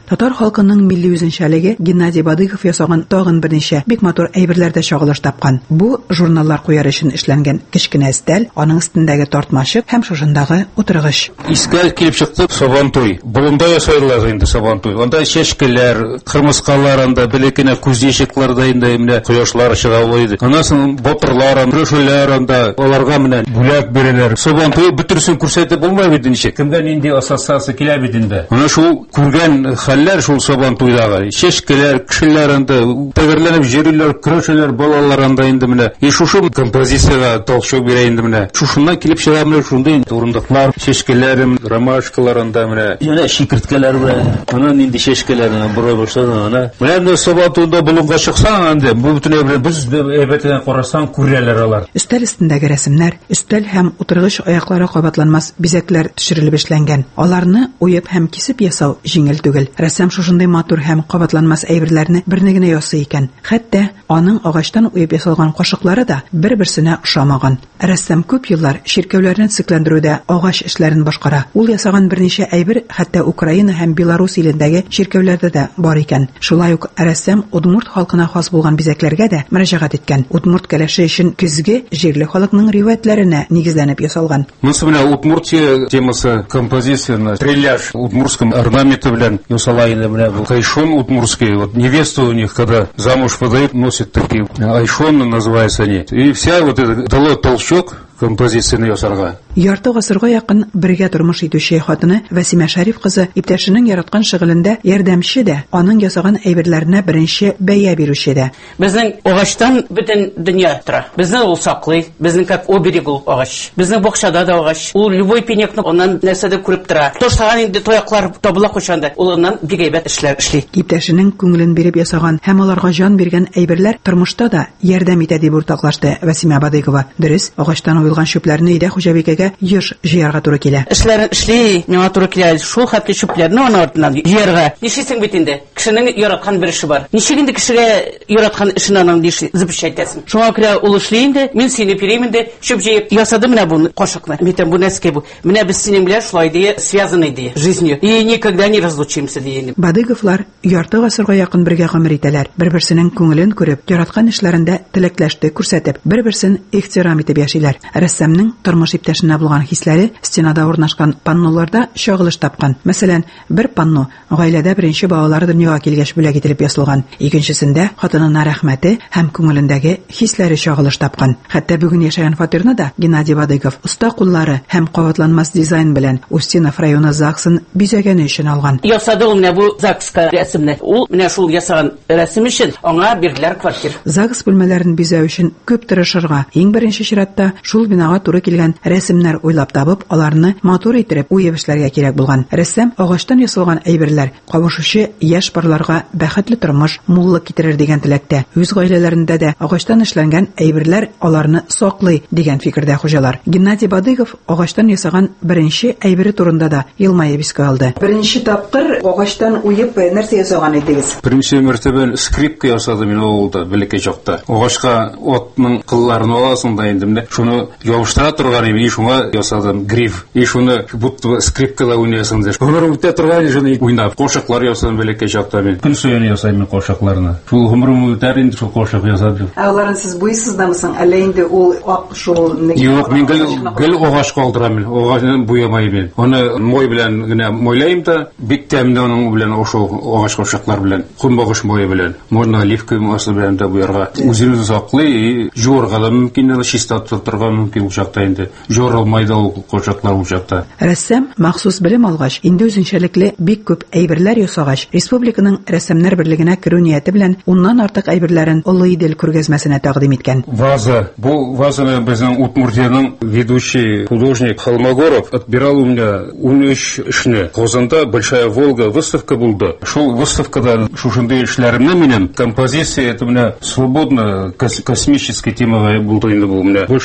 Татар халкының милли үзенчәлеге Геннадий Бадыйков ясаган тагын берничә бик матур әйберләрдә чагылыш тапкан. Бу журналлар куяр өчен эшләнгән кечкенә өстәл, аның өстендәге тартмачык һәм шушындагы утыргыч.
Искә килеп чыкты сабантуй. Болында ясайлар инде сабантуй. Анда чәчкеләр, кырмыскалар, анда белекенә күзешекләрдә инде менә кояшлар чыга булды. Анасын батырлар, рөшүләр анда аларга менә бүләк бирәләр. Сабантуй бөтөрсен күрсәтеп булмай бит инде. Кемгә нинди ассоциация килә бит инде. Ана шул күргән хәлләр шул сабантуйдагы. Чәчкеләр, кешеләр анда тәгәрләнеп йөриләр, көрәшәләр, балалар анда инде менә. И шушы композициягә талчык бирә инде менә. Шушыннан килеп чыга менә шундый урындыклар, чәчкеләр, ромашкалар анда менә. Яна шикерткәләр белән. Ана нинди чәчкеләрне бурай башлады ана. Менә сабантуйда булуга чыксаң анда бу бөтенләй белән без әйбәтенә карасаң күрәләр алар.
Өстәл өстендәге рәсемнәр, өстәл һәм утыргыч аяклары кабатланмас бизәкләр төшерелеп эшләнгән. Аларны уеп һәм кисеп ясау җиңел түгел. Рәссам шушындый матур һәм кабатланмас әйберләрне берне генә ясый икән. Хәтта аның агачтан уеп ясалган кашыклары да бер-берсенә ошамаган. Рәссам күп еллар чиркәүләрне цикләндерүдә агач эшләрен башкара. Ул ясаган берничә әйбер хәтта Украина һәм Беларусь илендәге чиркәүләрдә дә бар икән. Шулай ук рәссам Удмурт халкына хас булган бизәкләргә дә мөрәҗәгать иткән. Удмурт кәләше өчен көзге җирле халыкның риваятләренә нигезләнеп ясалган.
Монысы менә Удмуртия темасы композицияны треляж удмуртском орнаменте белән ясала инде менә бу айшон удмуртский. Вот невесту у них когда замуж подают, носят такие айшон называется они. И вся вот это дало толчок композицияны ясарга.
Ярты гасырга якын бергә тормыш итүче хатыны Вәсимә Шәриф кызы иптәшенең яраткан шөгылендә ярдәмче дә, аның ясаган әйберләренә беренче бәя бирүче дә.
Безнең агачтан бөтен дөнья тора. Безне ул саклый, безнең как оберег ул агач. Безнең бакчада да агач. Ул любой пенекны оннан нәрсәдә күреп тора. Тоштаган инде тояклар табыла кучанда, ул оннан бик әйбәт эшләр эшли.
Иптәшенең күңелен биреп ясаган һәм аларга жан биргән әйберләр тормышта да ярдәм итә дип уртаклашты Вәсимә Бадыйкова. Дөрес, агачтан уелган чүпләрне өйдә хуҗабикәгә еш җыярга туры килә.
Эшләрен эшли, миңа туры килә. Шул хәтле чүпләрне аның артыннан җыярга. Нишисең бит инде? Кешенең яраткан бер эше бар. Ничек инде кешегә яраткан эшен аның диши зәпшәйтәсең. Шуңа күрә ул эшли инде, мин сине бирим инде, чүп җыеп ясады менә бу кашыкны. Митәм бу нәрсә бу. Менә без синең белән шулай ди, связаны ди жизнью. И никогда не разлучимся ди.
Бадыйковлар ярты гасырга якын бергә гомер итәләр. Бер-берсенең күңелен күреп, яраткан эшләрендә телекләште күрсәтеп, бер-берсен ихтирам итеп яшиләр. Рәссамның тормыш иптәшенә булган хисләре стенада урнашкан панноларда чагылыш тапкан. Мәсәлән, бер панно гаиләдә беренче балалары дөньяга килгәч бүләк ителеп ясалган. Икенчесендә хатынына рәхмәте һәм күңелендәге хисләре чагылыш тапкан. Хәтта бүген яшәгән фатирны да Геннадий Бадыйков оста куллары һәм кабатланмас дизайн белән Устинов районы ЗАГСын бизәгәне өчен алган.
Ясады ул менә бу ЗАГСка рәсемне. Ул менә шул ясаган рәсем өчен аңа бирделәр квартир.
ЗАГС бүлмәләрен бизәү өчен күп тырышырга, иң беренче чиратта шул бинага туры килгән рәсемнәр уйлап табып, аларны матур итеп уеп эшләргә кирәк булган. Рәссам агачтан ясалган әйберләр кавышучы яшь парларга бәхетле тормыш, муллык китерер дигән теләктә. Үз гаиләләрендә дә агачтан эшләнгән әйберләр аларны саклый дигән фикердә хуҗалар. Геннадий Бадыйков агачтан ясаган беренче әйбере турында да елмаеп искә алды.
Беренче тапкыр агачтан уеп нәрсә ясаган идегез?
Беренче мәртәбә скрипка ясады мин авылда, бәләкәй чакта. Агачка атның кылларын аласың да инде менә шуны ябыштыра торган иде, шуңа ясадым гриф. И шуны будто скрипкада уйнайсың дип. Алар үтә торган җаны уйнап, кошыклар ясадым бәләкәй чакта мин. Көн саен ясайм кошыкларны. Шул гомерем үтәр инде шул кошык ясадым.
Аларын сез буйсыздамысың, әллә инде ул ак шул ник?
Юк, мин гел агач калдырам мин. Агачны буямай мин. Аны мой белән генә мойлайм да, бик тәмле аның белән ошол агач кошыклар белән, кунбагыш мое белән. Можно оливка маслы белән дә буярга. Үзебез саклый и жуарга да мөмкин, чиста торырга мөмкин учакта инде. Жуар алмайды ул кошыклар учакта.
Рәссам махсус белем алгач, инде үзенчәлекле бик күп әйберләр ясагач, республиканың рәссамнар берлегенә керү нияте белән уннан артык әйберләрен Олы Идел күргәзмәсенә тәкъдим иткән.
Ваза. Бу вазаны безнең Удмуртияның ведущий художник Холмогоров отбирал у меня ун өч эшне. Казанда Большая Волга выставка булды. Шул выставкада шушындый эшләремне минем композиция это менә свободно космический темага булды инде бу менә. Большая Волгада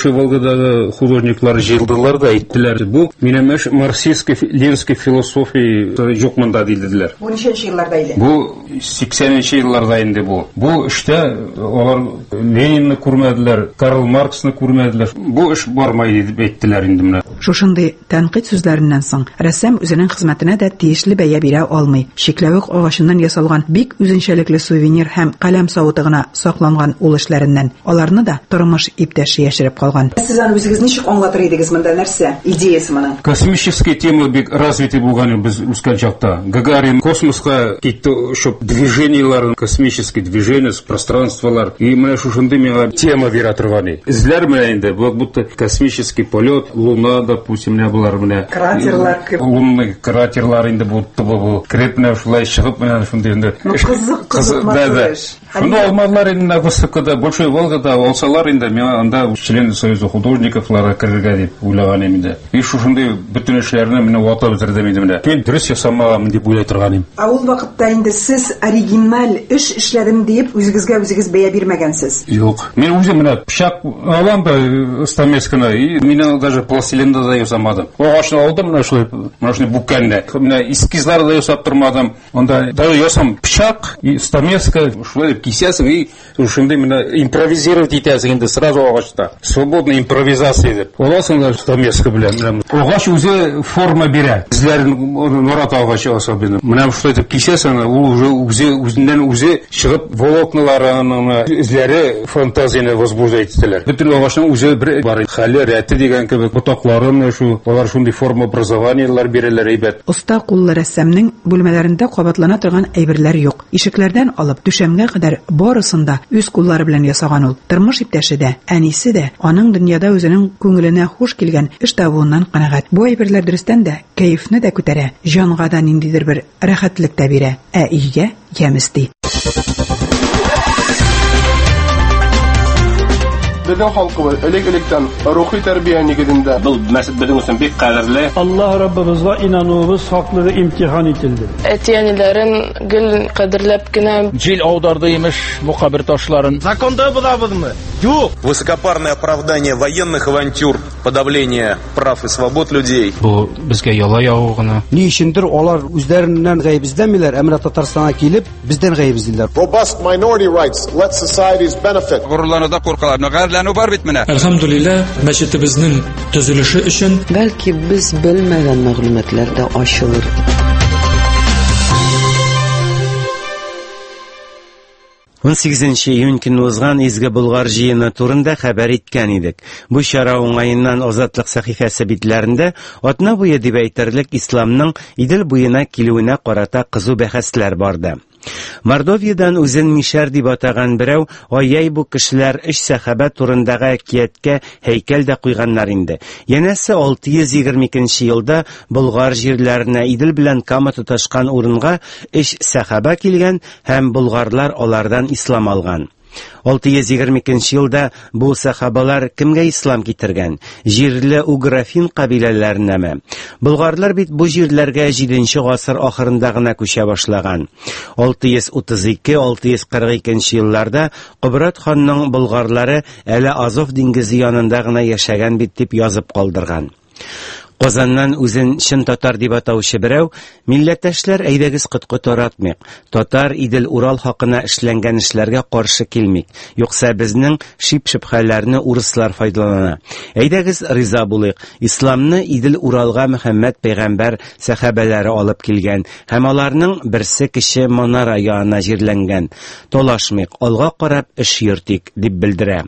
Россиядагы художниклар жыйылдылар да әйттеләр. Бу минемеш марксистско-ленинский философия жок монда диделәр.
Бу ничәнче елларда иде?
Бу сиксәненче елларда инде бу. Бу эштә алар Ленинны күрмәделәр, Карл Марксны күрмәделәр. Бу эш бармайды дип әйттеләр инде менә.
Шушындый тәнкыйть сүзләреннән соң рәссам үзенең хезмәтенә дә тиешле бәя бирә алмый. Шикләвек агачыннан ясалган бик үзенчәлекле сувенир һәм каләм савыты гына сакланган ул эшләреннән аларны да тормыш иптәше яшереп калган.
Сез аны үзегез ничек аңлатыр идегез монда нәрсә? Идеясы моның.
Космические темы бик развиты булган без үскән чакта. Гагарин космоска китте, шуп движениялар, космические движения, пространстволар. И менә шушындый миңа тема бирә торган. Изләр менә инде, будто космический полет, Луна, допустим, менә булар менә.
Кратерлар,
лунный кратерлар инде будто бу. Крепне шулай чыгып менә шундый инде.
Кызык, кызык матур.
Шуны алмарлар инде на Высокода, Большой Волгада алсалар инде, миңа анда член Союза художниклары кирергә дип уйлаган инде. И шушындый бүтән эшләрне менә ватып бетердем инде менә. Мин дөрес ясамаган дип уйлай торган идем.
А ул вакытта инде сез оригиналь эш эшләдем дип үзегезгә үзегез бәя бирмәгәнсез.
Юк. Мин үзем менә пычак алам да стамесканы, и мин даже пластилинда да ясамадым. Агачны алдым менә шулай, менә шулай бүкәндә. Менә эскизлар да ясап тормадым. Анда да ясам пычак и стамеска, шулай кисәсең и шундый менә импровизировать итәсең инде сразу агачта. Свободная импровизация дип. Аласың да стамеска белән. Агач үзе форма бирә. Үзләрен нарат агачы особенно. Менә шулай дип кисәсең, ул уже үзе үзеннән үзе чыгып волокналарының үзләре фантазияны возбуждать итәләр. Бөтен агачның үзе бер бар. Хәле рәте дигән кебек ботакларын шу, алар шундый форма образованиялар бирәләр әйбәт.
Оста куллы рәссамның бүлмәләрендә кабатлана торган әйберләр юк. Ишекләрдән алып түшәмгә кадәр барысында үз куллары белән ясаган ул. Тормыш иптәше дә, әнисе дә аның дөньяда үзенең күңеленә хуш килгән эш табуыннан канәгать. Бу әйберләр дөрестән дә кәефне дә күтәрә, җанга да ниндидер бер рәхәтлек тә бирә, ә өйгә ямисти.
Безнең халкыбыз элек-электән рухи тәрбия нигезендә.
Бу мәсәл безнең өчен бик кадерле.
Аллаһ Раббыбызга инануыбыз хаклыгы имтихан ителде.
Әтиәниләрен гел кадерләп кенә
җил аударды имеш бу кабер ташларын.
Законда булабызмы? Юк. Высокопарное оправдание военных авантюр, подавление прав и свобод людей.
Бу безгә яла ягу гына.
Ни өчендер алар үзләреннән гаебиздәмиләр, әмма Татарстанга килеп бездән гаебиздиләр.
Robust minority rights let societies benefit.
Горурлануда куркалар.
Әлхәмдүлилләһ, мәчетебезнең төзелеше өчен
бәлки без белмәгән мәгълүматлар да ачылыр.
он сигезенче июнь көнне узган изге Болгар җыены турында хәбәр иткән идек. Бу чара уңаеннан Азатлык сәхифәсе битләрендә атна буе дип әйтерлек исламның Идел буена килүенә карата кызу бәхәсләр барды. Мордовиядан үзен Мишәр дип атаган берәү, аяй бу кешеләр эш сәхабә турындагы әкияткә һәйкәл дә куйганнар инде. Янәсе алты йөз егерме икенче елда Болгар җирләренә Идел белән Кама тоташкан урынга эш сәхабә килгән һәм болгарлар алардан ислам алган. алты йөз егерме икенче елда бу сахабалар кемгә ислам китергән? Җирле уграфин кабиләләренәме? Болгарлар бит бу җирләргә җиденче гасыр ахырында гына күчә башлаган. алты йөз утыз ике - алты йөз кырык икенче елларда Кубрат ханның болгарлары әле Азов диңгезе янында гына яшәгән бит дип язып калдырган. Казаннан үзен чын татар дип атаучы берәү, милләттәшләр әйдәгез коткы таратмыйк. Татар Идел Урал хакына эшләнгән эшләргә каршы килмик. Юкса безнең шип-шипхәләрне урыслар файдалана. Әйдәгез риза булыйк. Исламны Идел Уралга Мөхәммәд пәйгамбәр сахабәләре алып килгән һәм аларның берсе кеше Манара янына җирләнгән. Талашмыйк, алга карап эш йөртик дип белдерә.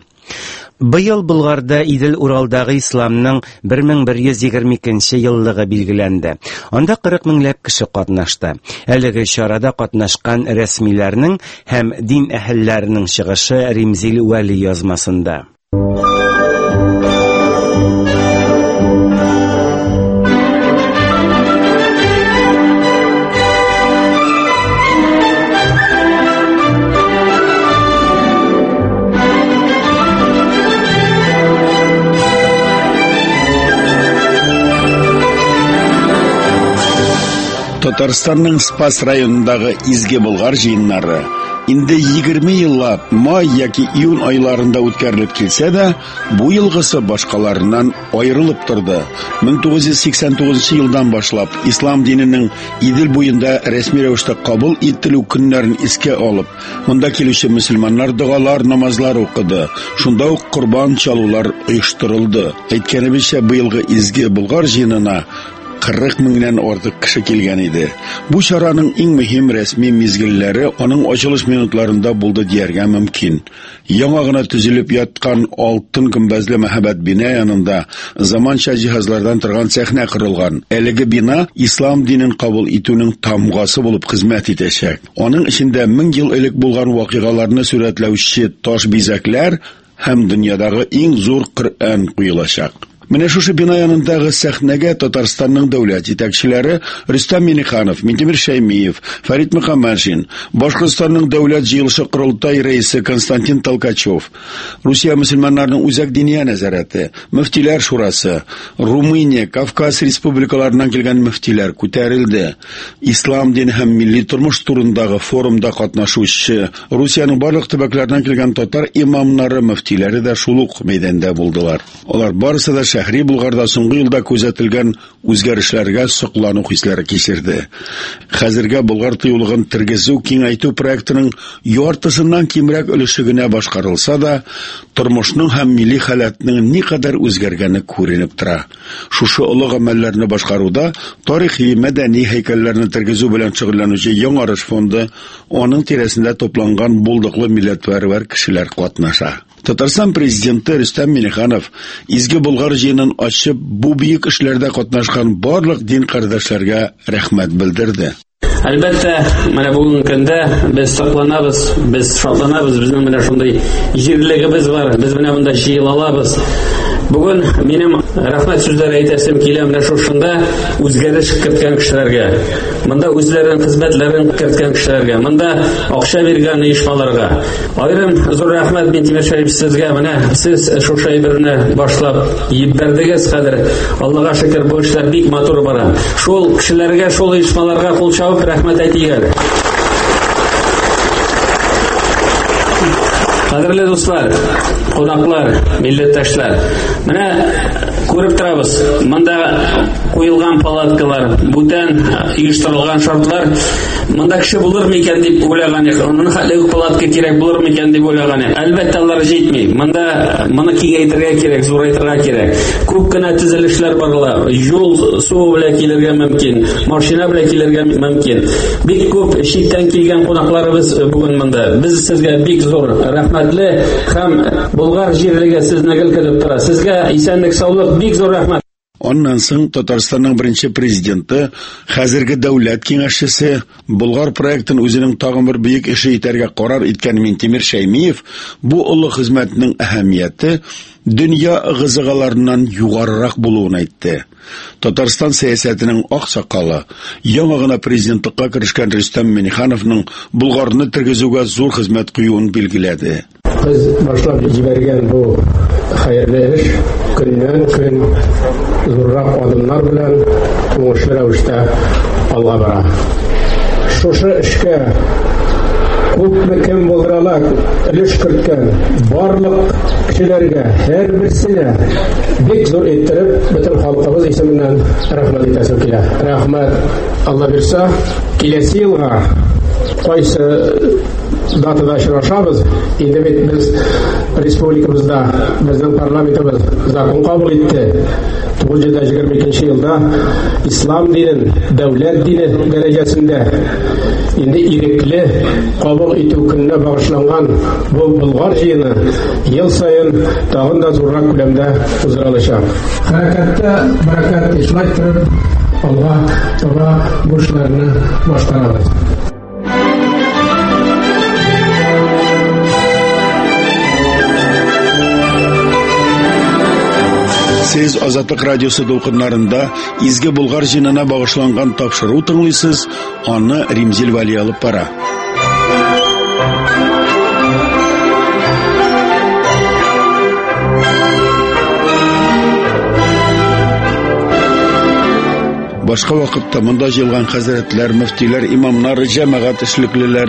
Быел Болгарда Идел Уралдагы исламның бер мең бер йөз егерме икенче еллыгы билгеләнде. Анда кырык меңләп кеше катнашты. Әлеге чарада катнашкан рәсмиләрнең һәм дин әһелләренең чыгышы Римзил Вәли язмасында.
Татарстанның Спас районындагы изге Болгар җыеннары
инде егерме еллап май яки июнь айларында үткәрелеп килсә дә, бу елгысы башкаларыннан аерылып торды. мең тугыз йөз сиксән тугызынчы елдан башлап ислам диненең Идел буенда рәсми рәвештә кабул ителү көннәрен искә алып, монда килүче мөселманнар дугалар, намазлар укыды. Шунда ук курбан чалулар оештырылды. Әйткәнебезчә, быелгы изге Болгар җыенына кырык меңнән артык кеше килгән иде. Бу чараның иң мөһим рәсми мизгелләре аның ачылыш минутларында булды дияргә мөмкин. Яңа гына төзелеп яткан алтын гөмбәзле мәһабәт бина янында заманча җиһазлардан торган сәхнә корылган. Әлеге бина ислам динен кабул итүнең тамгасы булып хезмәт итәчәк. Аның эчендә мең ел элек булган вакыйгаларны сурәтләүче таш бизәкләр һәм дөньядагы иң зур Коръән куелачак. Менә шушы бина янындагы сәхнәгә Татарстанның дәүләт җитәкчеләре Рөстәм Миңнеханов, Минтимер Шәймиев, Фәрит Мөхәммәтшин, Башкортстанның дәүләт җыелышы Корылтай рәисе Константин Толкачев, Русия мөселманнарының үзәк диния нәзарәте, мөфтиләр шурасы, Румыния, Кавказ республикаларыннан килгән мөфтиләр күтәрелде. Ислам дине һәм милли тормыш турындагы форумда катнашучы Русияның барлык төбәкләреннән килгән татар имамнары, мөфтиләре дә шул ук мәйданда булдылар. Алар барысы да шәһри Булгарда соңгы елда күзәтелгән үзгәрешләргә соклану хисләре кичерде. Хәзергә Болгар тыюлыгын тергезү, киңәйтү проектының яртысыннан кимрәк өлеше генә башкарылса да, тормышның һәм милли халәтнең никадәр үзгәргәне күренеп тора. Шушы олы гамәлләрне башкаруда тарихи, мәдәни һәйкәлләрне тергезү белән шөгыльләнүче Яңарыш фонды, аның тирәсендә топланган булдыклы милләтпәрвәр кешеләр катнаша. Татарстан президенты Рөстәм Миңнеханов изге Болгар җыенын ачып, бу бөек эшләрдә катнашкан барлык дин кардәшләргә рәхмәт белдерде.
Әлбәттә, менә бүгенге көндә без сакланабыз, без шатланабыз, безнең менә шундый җирлегебез бар, без менә монда җыелалабыз. Бүген минем рәхмәт сүзләре әйтәсем килә менә шушында үзгәреш керткән кешеләргә. Монда үзләренең хезмәтләрен керткән кешеләргә, монда акча биргән оешмаларга. Аерым зур рәхмәт Минтимер Шәймиев сезгә, менә сез шушы әйберне башлап җибәрдегез хәзер. Аллага шөкер, бу эшләр бик матур бара. Шул кешеләргә, шул оешмаларга кул чабып рәхмәт әйтегез. Кадерле дуслар, кунаклар, милләттәшләр, менә күреп торабыз, монда куелган палаткалар, бүтән оештырылган шартлар, монда кеше булырмы икән дип уйлаган идек. Моны хәтле палатка кирәк булырмы икән дип уйлаган идек. Әлбәттә, алар җитми. Монда моны киңәйтергә кирәк, зурайтырга кирәк. Күп кенә төзелешләр барлар. Юл су белән килергә мөмкин, машина белән килергә мөмкин. Бик күп читтән килгән кунакларыбыз бүген монда. Без сезгә бик зур рәхмәтле һәм Болгар җирлеге сезне гел көтеп тора. Сезгә исәнлек, саулык, бик зур рәхмәт.
Оннан соң Татарстанның беренче президенты, хәзерге дәүләт киңәшчесе, Болгар проектын үзенең тагын бер бөек эше итәргә карар иткән Минтимер Шәймиев, бу олы хезмәтнең әһәмияте дөнья гызыгаларыннан югарырак булуын әйтте. Татарстан сәясәтенең ак сакалы, яңа гына президентлыкка керешкән Рөстәм Миңнехановның Булгарны тергезүгә зур хезмәт куюын билгеләде.
Без башлап җибәргән бу хәерле эш көннән-көн зуррак адымнар белән уңышлы рәвештә алга бара. Шушы эшкә күпме кем булдырала өлеш керткән барлык кешеләргә, һәр берсенә бик зур иттереп, бөтен халкыбыз исеменнән рәхмәт итәсем килә. Рәхмәт. Алла бирсә, киләсе елга кайсы датада очрашабыз. Инде бит без республикабызда, безнең парламентыбыз закон кабул итте. тугыз йөз егерме икенче елда ислам динен дәүләт дине дәрәҗәсендә инде ирекле кабул итү көненә багышланган бу Болгар җыены ел саен тагын да зуррак күләмдә узарылачак. Хәрәкәттә бәрәкәт ислайтырып, Алга таба бу эшләрне башкарабыз.
Сез Азатлык радиосы дулкыннарында изге Болгар җыенына багышланган тапшыру тыңлыйсыз, аны Римзил Вали алып бара. Башка вакытта монда җыелган хәзрәтләр, мөфтиләр, имамнар, җәмәгать эшлеклеләре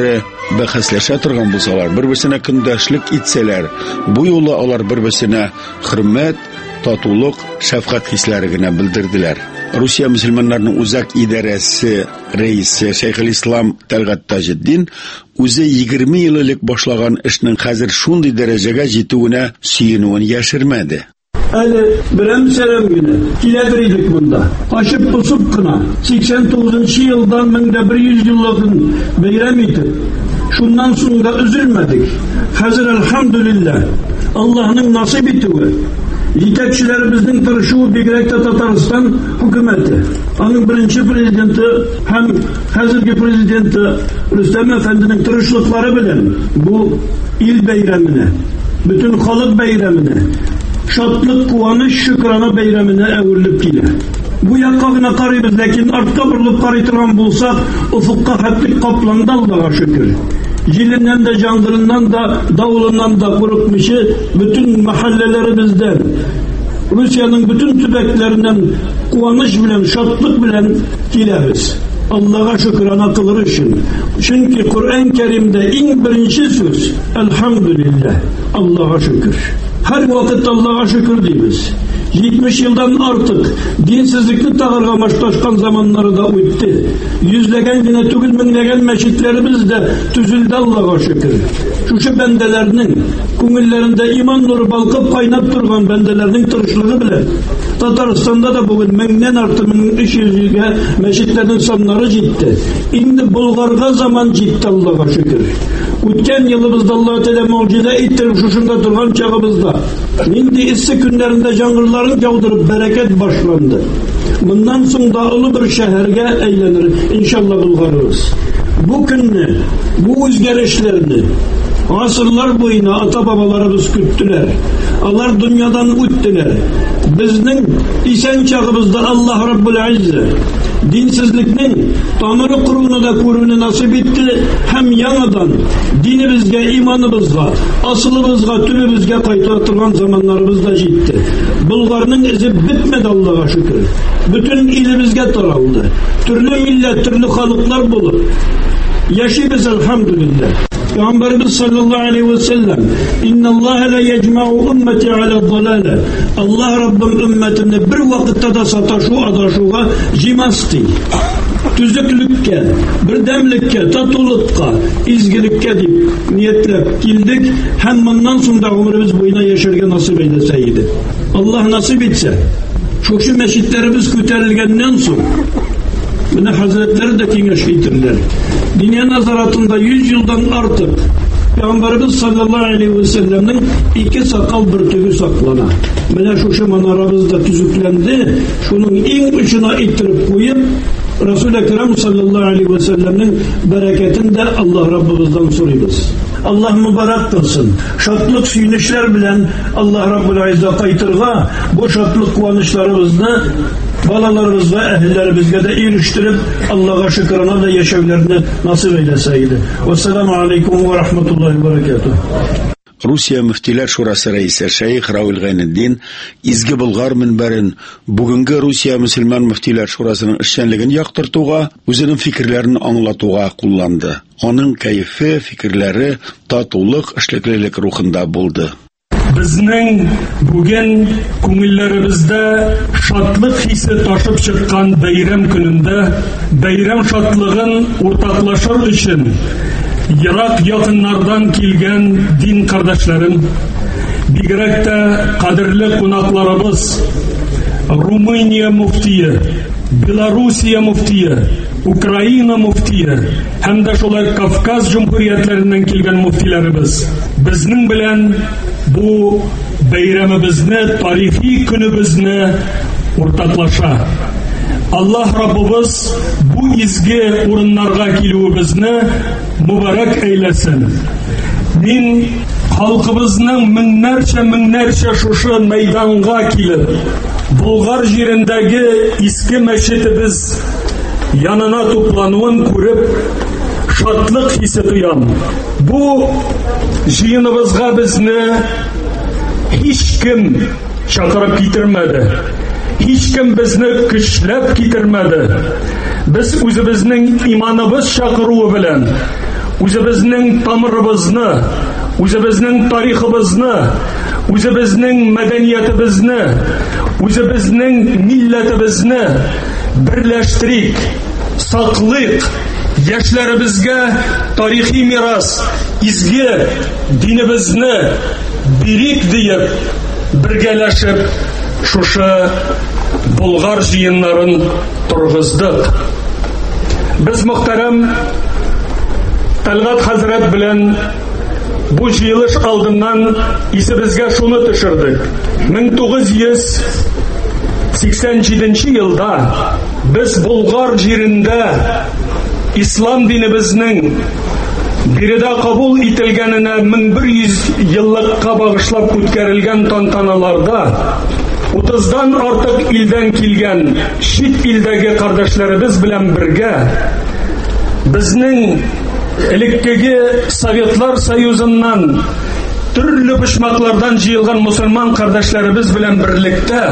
бәхәсләшә торган булсалар, бер-берсенә көндәшлек итсәләр, бу юлы алар бер-берсенә хөрмәт, татулык, шәфкать хисләре генә белдерделәр. Русия мөселманнарының үзәк идарәсе рәисе Шәйхелислам Тәлгать Таҗетдин үзе егерме ел элек башлаган эшнең хәзер шундый дәрәҗәгә җитүенә сөенүен яшермәде.
Әле берәмсәрем генә киләдер идек монда. Ачып посып кына сиксән тугызынчы елдан мең бер йөз еллыгын бәйрәм итеп, шуннан соң да üzülмәдек. Хәзер әлхәмдүлилләh, Аллаһның насыйп итүе, җитәкчеләребезнең тырышуы, бигрәк тә Татарстан хөкүмәте, аның беренче президенты һәм хәзерге президенты Рөстәм әфәнденең тырышлыклары белән бу ил бәйрәменә, бөтен халык бәйрәменә, шатлык, куаныч, шөкранә бәйрәменә әверелеп килә. Бу якка гына карыйбыз, ләкин артка борылып карый торган булсак, уфукка хәтлек капланды, Аллаһка шөкер. Җиленнән дә, яңгырыннан да, давылыннан да курыкмыйчы bütün мәхәлләләребездән, Русияның bütün төбәкләреннән куаныч белән, шатлык белән киләбез. Аллаһка шөкранә кылыр өчен. Чөнки Коръән Кәримдә иң беренче сүз әлхәмдүлилләh, Аллаһка шөкер. Һәр вакыт Аллаһка шөкер дибез. җитмеш елдан артык динсезлекне тагырга машташкан заманнары да үтте. Йөзләгән генә түгел, меңләгән мәчетләребез дә төзелде, Аллаһка шөкер. Шушы бәндәләрнең күңелләрендә иман нуры балкып кайнап торган бәндәләрнең тырышлыгы белән Татарстанда да бүген меңнән артык, мең өч йөзгә мәчетләрнең саннары җитте. Инде Болгарга заман җитте, Аллаһка шөкер. Үткән елыбызда Аллаһ Тәгалә мөҗиза иттереп шушында торган чагыбызда нинди иссе көннәрендә җаңгырларын яудырып бәрәкәт башланды. Моннан соң да олы бер шәһәргә әйләнер, иншалла, Болгарыбыз. Бу көнне, бу үзгәрешләрне гасырлар буена ата-бабаларыбыз көттеләр. Алар дөньядан үттеләр. Безнең исән чагыбызда Аллаһ Раббул Изза динсезлекнең тамыры кыруны да күрүне насыйп итте һәм яңадан динебезгә, иманыбызга, асылыбызга, төбебезгә кайта торган заманнарыбыз да җитте. Болгарның изе бетмәде, Аллаһка шөкер. Бүтән илебезгә таралды. Төрле милләт, төрле халыклар булып яшибез, әлхәмдүлилләh. Peygamberimiz sallallahu aleyhi ve sellem İnna Allah la yecma'u ümmeti ala dalale. Allah Rabbim ümmetini bir vakitte da sataşu adaşuğa cimasti. Tüzüklükке, birdemlikке, tatulukka, izgilikке deyip niyetlep kildik. Hem bundan sonra ömrümüz boyuna yaşarga nasip eyleseydi. Allah nasip etse, şu meşitlerimiz köterilgenden sonra Mine Hazretleri de kengeş getirdiler. Dünya nazaratında yüz yıldan artık Peygamberimiz sallallahu aleyhi ve sellem'in iki sakal bir tügü saklana. Mine şu manaramızda tüzüklendi. Şunun en ucuna ittirip koyup Resul-i Ekrem sallallahu aleyhi ve sellem'in bereketini Allah Rabbimizden soruyoruz. Allah mübarek kılsın. Şatlık süyünüşler bilen Allah Rabbul İzza kaytırga bu şatlık kuvanışlarımızda balalarımız ve ehillerimizge de eriştirip Allah'a şükrana da yaşamlarını nasip eyleseydi. Vesselamu aleyküm ve rahmetullahi ve berekatuhu.
Русия мөфтиләр шурасы рәисе Шәйх Рауил Гайнетдин изге Болгар минбәрен бүгенге Русия мөселман мөфтиләр шурасының эшчәнлеген яктыртуга, үзенең фикерләрен аңлатуга кулланды. Аның кайфы, фикерләре татулык, эшлеклелек рухында булды.
Безнең бүген күңелләребездә шатлык хисе ташып чыккан бәйрәм көнендә бәйрәм шатлыгын уртаклашыр өчен Irak yakınlardan kilgen din kardeşlerim, bigirek de kadirli konaklarımız, Rumıniya muftiye, Belarusiya muftiye, Ukrayna muftiye, hem de şolay Kafkaz Cumhuriyetlerinden kilgen muftilerimiz. Bizning bilen bu bayramimizni, tarihi günümüzni ortaklaşa. Allah Rabbimiz bu izgi orunlarga kilübüzni mübarek eylesin. Min halkımızın minlerce minlerce şuşu meydanga kilip Bulgar jirindeki iski meşitimiz yanına toplanıውን көріп şatlık hissi duyam. Bu jiyinimizga bizni hiç kim çakırıp getirmedi. Hiç kim bizni güçlep getirmedi. Biz özümüzün imanımız çakıruğu bilen үзебезнең тамырыбызны, үзебезнең тарихыбызны, үзебезнең мәдәниятебезне, үзебезнең милләтебезне берләштерик, саклыйк, яшьләребезгә тарихи мирас, изге динебезне бирик диеп, бергәләшеп шушы Болгар җыеннарын торгыздык. Без мөхтәрәм Талгат хәзрәт белән бу җыелыш алдыннан исебезгә шуны төшердек. мең тугыз йөз сиксән җиденче елда без Болгар җирендә ислам динебезнең биредә кабул ителгәненә мең бер йөз еллыкка багышлап үткәрелгән тантаналарда утыздан артык илдән килгән чит илдәге кардәшләребез белән бергә безнең элеккеге Советлар Союзыннан төрле почмаклардан җыелган мусульман кардәшләребез белән берлектә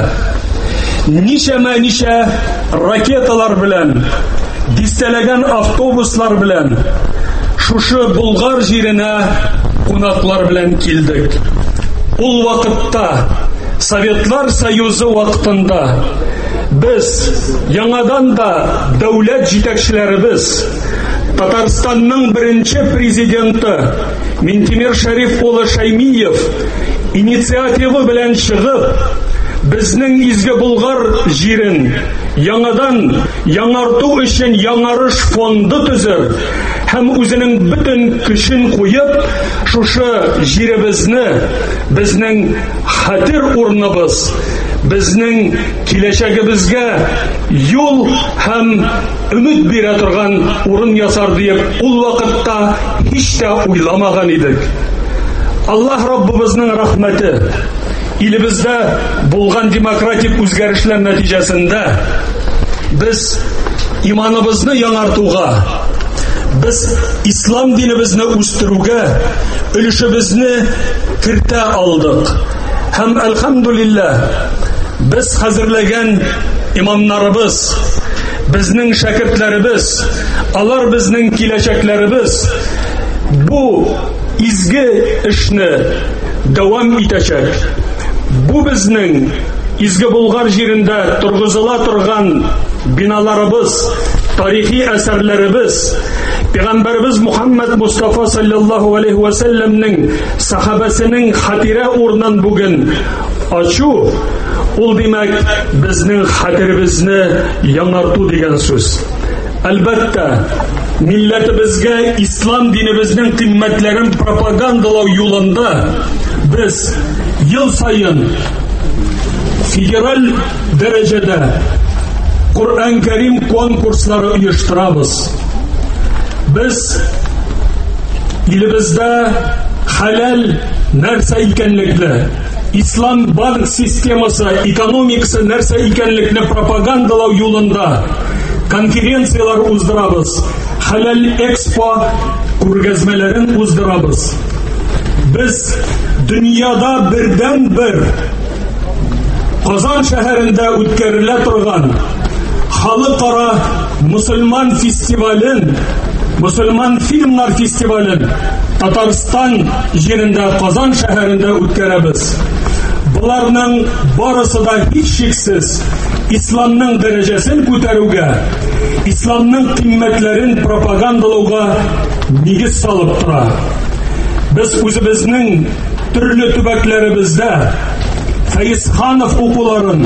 ничәмә ничә ракеталар белән, дистәләгән автобуслар белән шушы Болгар җиренә кунаклар белән килдек. Ул вакытта Советлар Союзы вакытында без яңадан да дәүләт җитәкчеләребез, Татарстанның беренче президенты Минтимер Шәриф улы Шәймиев инициатива белән чыгып, безнең изге Болгар җирен яңадан яңарту өчен яңарыш фонды төзер һәм үзенең бөтен көчен куеп, шушы җиребезне, безнең хәтер урыныбыз, безнең киләчәгебезгә юл һәм өмет бирә торган урын ясар диеп, ул вакытта һич тә уйламаган идек. Аллаһ Раббыбызның рәхмәте, илебездә булган демократик үзгәрешләр нәтиҗәсендә без иманыбызны яңартуга, без ислам динебезне үстерүгә өлешебезне кертә алдык. Һәм әлхәмдүлилләһ, без хәзерләгән имамнарыбыз, безнең шәкертләребез, алар безнең киләчәкләребез бу изге эшне дәвам итәчәк. Бу безнең изге Болгар җирендә торгызыла торган биналарыбыз, тарихи әсәрләребез, Пәйгамбәрбез Мухаммад Мустафа саллаллаху алейхи ва сәлләмнең сахабасының хатирә урынын бүген ачу, ул димәк безнең хәтеребезне яңарту дигән сүз. Әлбәттә, милләтебезгә ислам динебезнең кыйммәтләрен пропагандалау юлында без ел сайын федераль дәрәҗәдә Коръән Кәрим конкурслары оештырабыз. Без илебездә хәләл нәрсә икәнлекне, ислам банк системасы, экономикасы нәрсә икәнлекне пропагандалау юлында конференциялар уздырабыз, хәләл экспо күргәзмәләрен уздырабыз. Без дөньяда бердән бер Казан шәһәрендә үткәрелә торган халыкара мусульман фестивален, мусульман фильмнар фестивален Татарстан җирендә, Казан шәһәрендә үткәрәбез. Буларның барысы да һичшиксез исламның дәрәҗәсен күтәрүгә, исламның кыйммәтләрен пропагандалауга нигез салып тора. Без үзебезнең төрле төбәкләребездә Фәйзханов укуларын,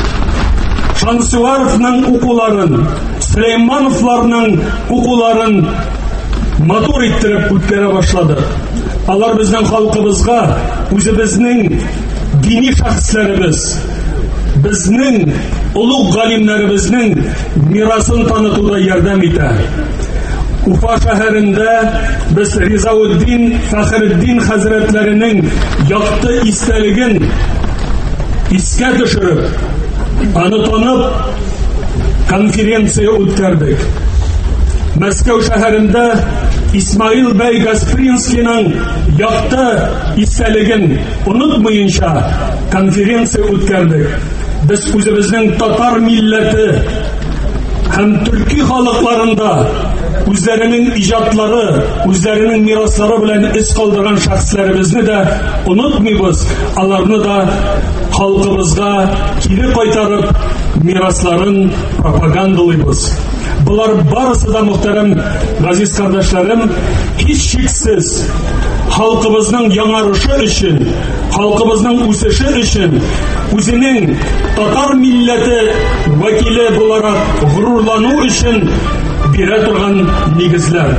Шансуаровның укуларын, Сөләймановларның укуларын матур иттереп үткәрә башлады. Алар безнең халкыбызга үзебезнең дини шәхесләребез, безнең улуг галимнәребезнең мирасын танытуда ярдәм итә. Уфа шәһәрендә без Ризауддин Фәхретдин хәзрәтләренең якты истәлеген искә төшереп, аны танып конференция үткәрдек. Мәскәү шәһәрендә Исмаил бәй Гаспринскийның якты истәлеген онытмыйынча конференция үткәрдек. Без үзебезнең татар милләте һәм төрки халыкларында үзләренең иҗатлары, үзләренең мираслары белән эз калдырган шәхесләребезне дә онытмыйбыз. Аларны да халкыбызга кире кайтарып, мирасларын пропагандалыйбыз. Булар барысы да, мөхтәрәм газиз кардәшләрем, һич шиксез халкыбызның яңарышы өчен, халкыбызның үсеше өчен, үзенең татар милләте вәкиле буларак горурлану өчен бирә торган нигезләр.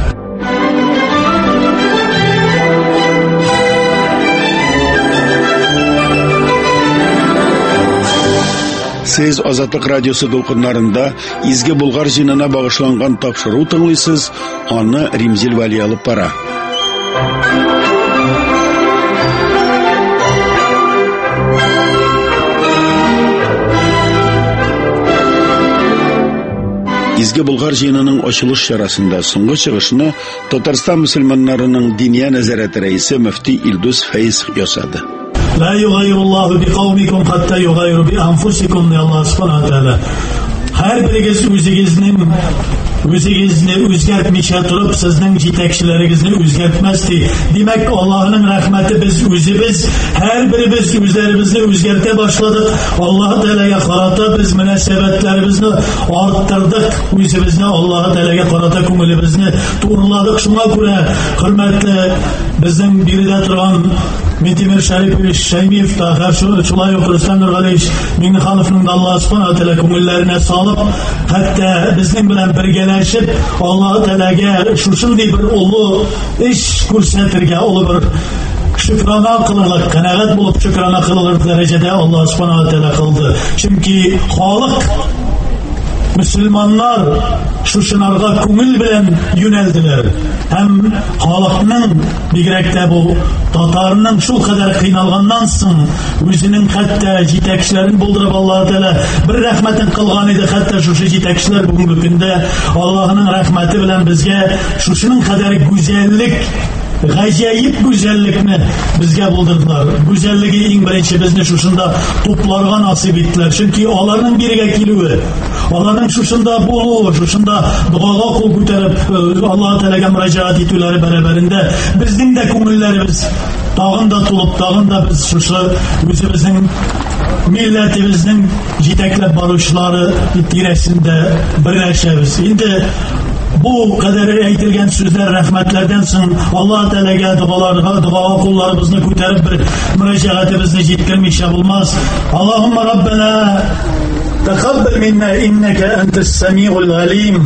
Сез Азатлык радиосы дулкыннарында изге Болгар җыенына багышланган тапшыру тыңлыйсыз, аны Римзил Вали алып бара. Изге Болгар җыенының ачылыш чарасында соңгы чыгышны Татарстан мөселманнарының диния нәзарәте рәисе мөфти Илдус Фәиз ясады.
لا يغير الله بقومكم حتى يغيروا بأنفسكم diye Allah subhanahu wa ta'ala. Her biriniz özünüzün özünüzni özgertmişe turup sizning yetakchilaringizni o'zgartmasdi. Demak, Allohning rahmati biz o'zimiz her birimiz o'zlarimizni o'zgarta boshladik. Alloh taolaga qarata biz munosabatlarimizni orttirdik. O'zimizni Alloh taolaga qarata ko'nglimizni to'g'riladik. Shunga ko'ra, hurmatli bizning birida turgan Metimir Şaripovich Shaymiyev Tahir Shulay Rustam Nurg'aliyev Minxanovning Alloh subhanahu wa taala ko'ngillarine solib, hatta bizning bilan birgalashib Alloh taolaga shunday bir ulug' ish ko'rsatirga, ulug' bir shukrona qilinglar, qanoat bo'lib shukrona qilinglar darajada Alloh subhanahu wa taala qildi. Chunki Xoliq Müslümanlar şu şınarga ko'ngil bilan yöneldiler. Hem Xoliqning bigrakda bu Tatarning şu kadar qiynalgandan so'ng o'zining hatta yetakchilarini bo'ldirib Alloh taolo bir rahmatin qilgan edi. Hatta shu yetakchilar bugungi kunda Allohning rahmati bilan bizga shu shuning qadar go'zallik, g'ajoyib go'zallikni bizga bo'ldirdilar. Go'zalligi eng birinchi bizni shu shunda to'plarga nasib etdilar. Chunki ularning biriga keluvi, ularning shu shunda bo'luvi, shu shunda duoga qo'l ko'tarib Alloh taolaga murojaat etulari barabarında bizning de ko'ngillarimiz tag'in da to'lib, tag'in da biz shu o'zimizning millatimizning yetaklab boruvchilari tirasida birlashamiz. Endi bu kadar aytilgan so'zlar, rahmatlardan so'ng Alloh taolaga duolarga, duo qo'llarimizni ko'tarib bir murojaatimizni yetkazmoqchi bo'lmas. Allohumma robbana taqabbal minna innaka antas samiul alim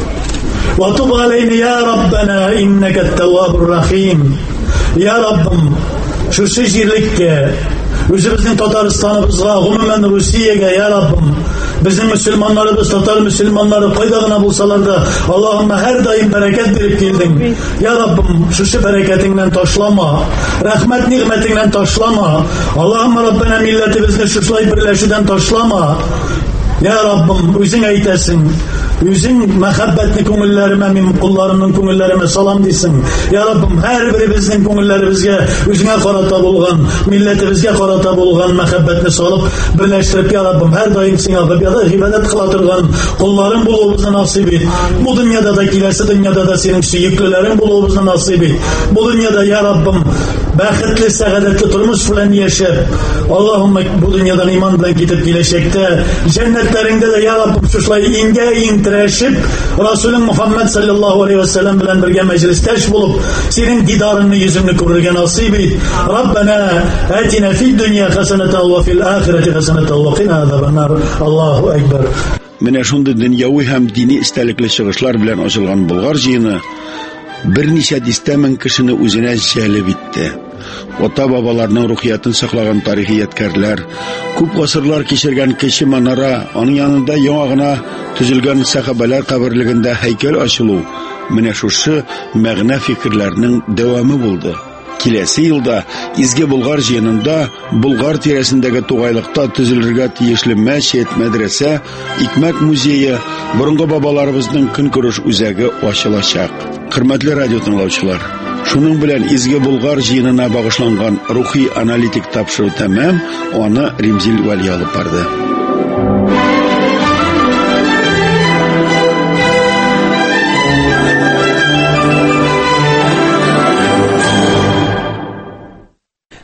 va tub alayna ya robbana innaka at-tawwabur rahim. Ya Rabbim, shu yerlikka, o'zimizning Tataristanimizga, umuman Rossiyaga ya Rabbim, bizim Müslümanlarımız, Tatar Müslümanları faydagına bulsalar da Allah'ıma her daim bereket verip geldin. Ya Rabbim, şu şu bereketinden taşlama, rahmet nimetinden taşlama. Allah'ıma Rabbena milletimizni şu şulay birleşiden taşlama. Ya Rabbim, özün aytasın. Özün mehabbetli ko'ngillarime, min kullarının ko'ngillarime salam desin. Ya Rabbim, her birimizning ko'ngillerimizga özüne qarata bo'lgan, milletimizga qarata bo'lgan mehabbetni solib birleştirip ya Rabbim her daim sana ibadet qila turgan kulların buluvimizni nasip et. Bu dünyada da kelasi dünyada da senin suyuklilaring buluvimizni nasip et. Bu dünyada ya Rabbim baxtli, saodatli turmush bilan yashab, Allohumma bu dunyodan iymon bilan ketib kelishakda jannatlaringda da ya Rabbim shulay inga intirashib Rasulun Muhammed sallallahu aleyhi ve sellem bilan birga majlisdash bo'lib sening didoringni yuzingni ko'rishga nasib et. Rabbana atina fid dunya hasanatan va fil akhirati hasanatan va qina azabannar. Allohu akbar.
Менә шундый дөньяви һәм дини истәлекле чыгышлар белән ачылган Болгар җыены берничә дистә мең кешене үзенә җәлеп итте. Ата-бабаларның рухиятын саклаган тарихи ядкарлар, күп гасырлар кичергән кече манара, аның янында яңа гына төзелгән сахабалар каберлегендә һәйкәл ачылу, менә шушы мәгънә фикерләрнең дәвамы булды. Киләсе елда изге Болгар җыенында Болгар тирәсендәге тугайлыкта төзелергә тиешле мәчет, мәдрәсә, икмәк музее, борынгы бабаларыбызның көнкүреш үзәге ачылачак. Хөрмәтле радио тыңлаучылар, шуның белән изге Болгар җыенына багышланган рухи аналитик тапшыру тәмам, аны Римзил Вали алып барды.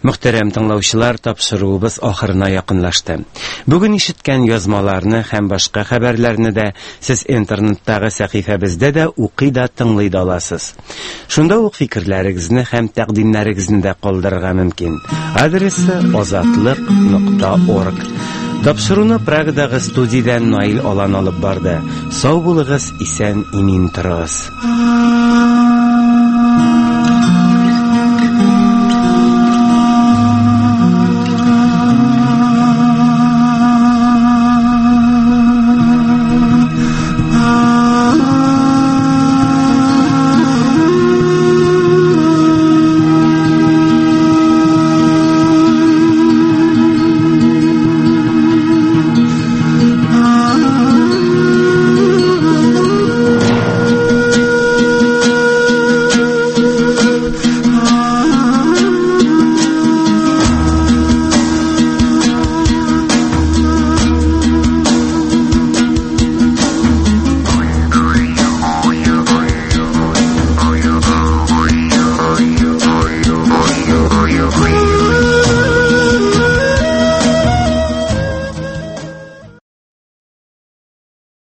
Мөхтәрәм тыңлаучылар, тапшыруыбыз ахырына якынлашты. Бүген ишеткән язмаларны һәм башка хәбәрләрне дә сез интернеттагы сәхифәбездә дә укый да тыңлый да аласыз. Шунда ук фикерләрегезне һәм тәкъдимнәрегезне дә калдырырга мөмкин. Адресы азатлык нокта орг. Тапшыруны Прагадагы студиядән Наил Алан алып барды. Сау булыгыз, исән имин торыгыз.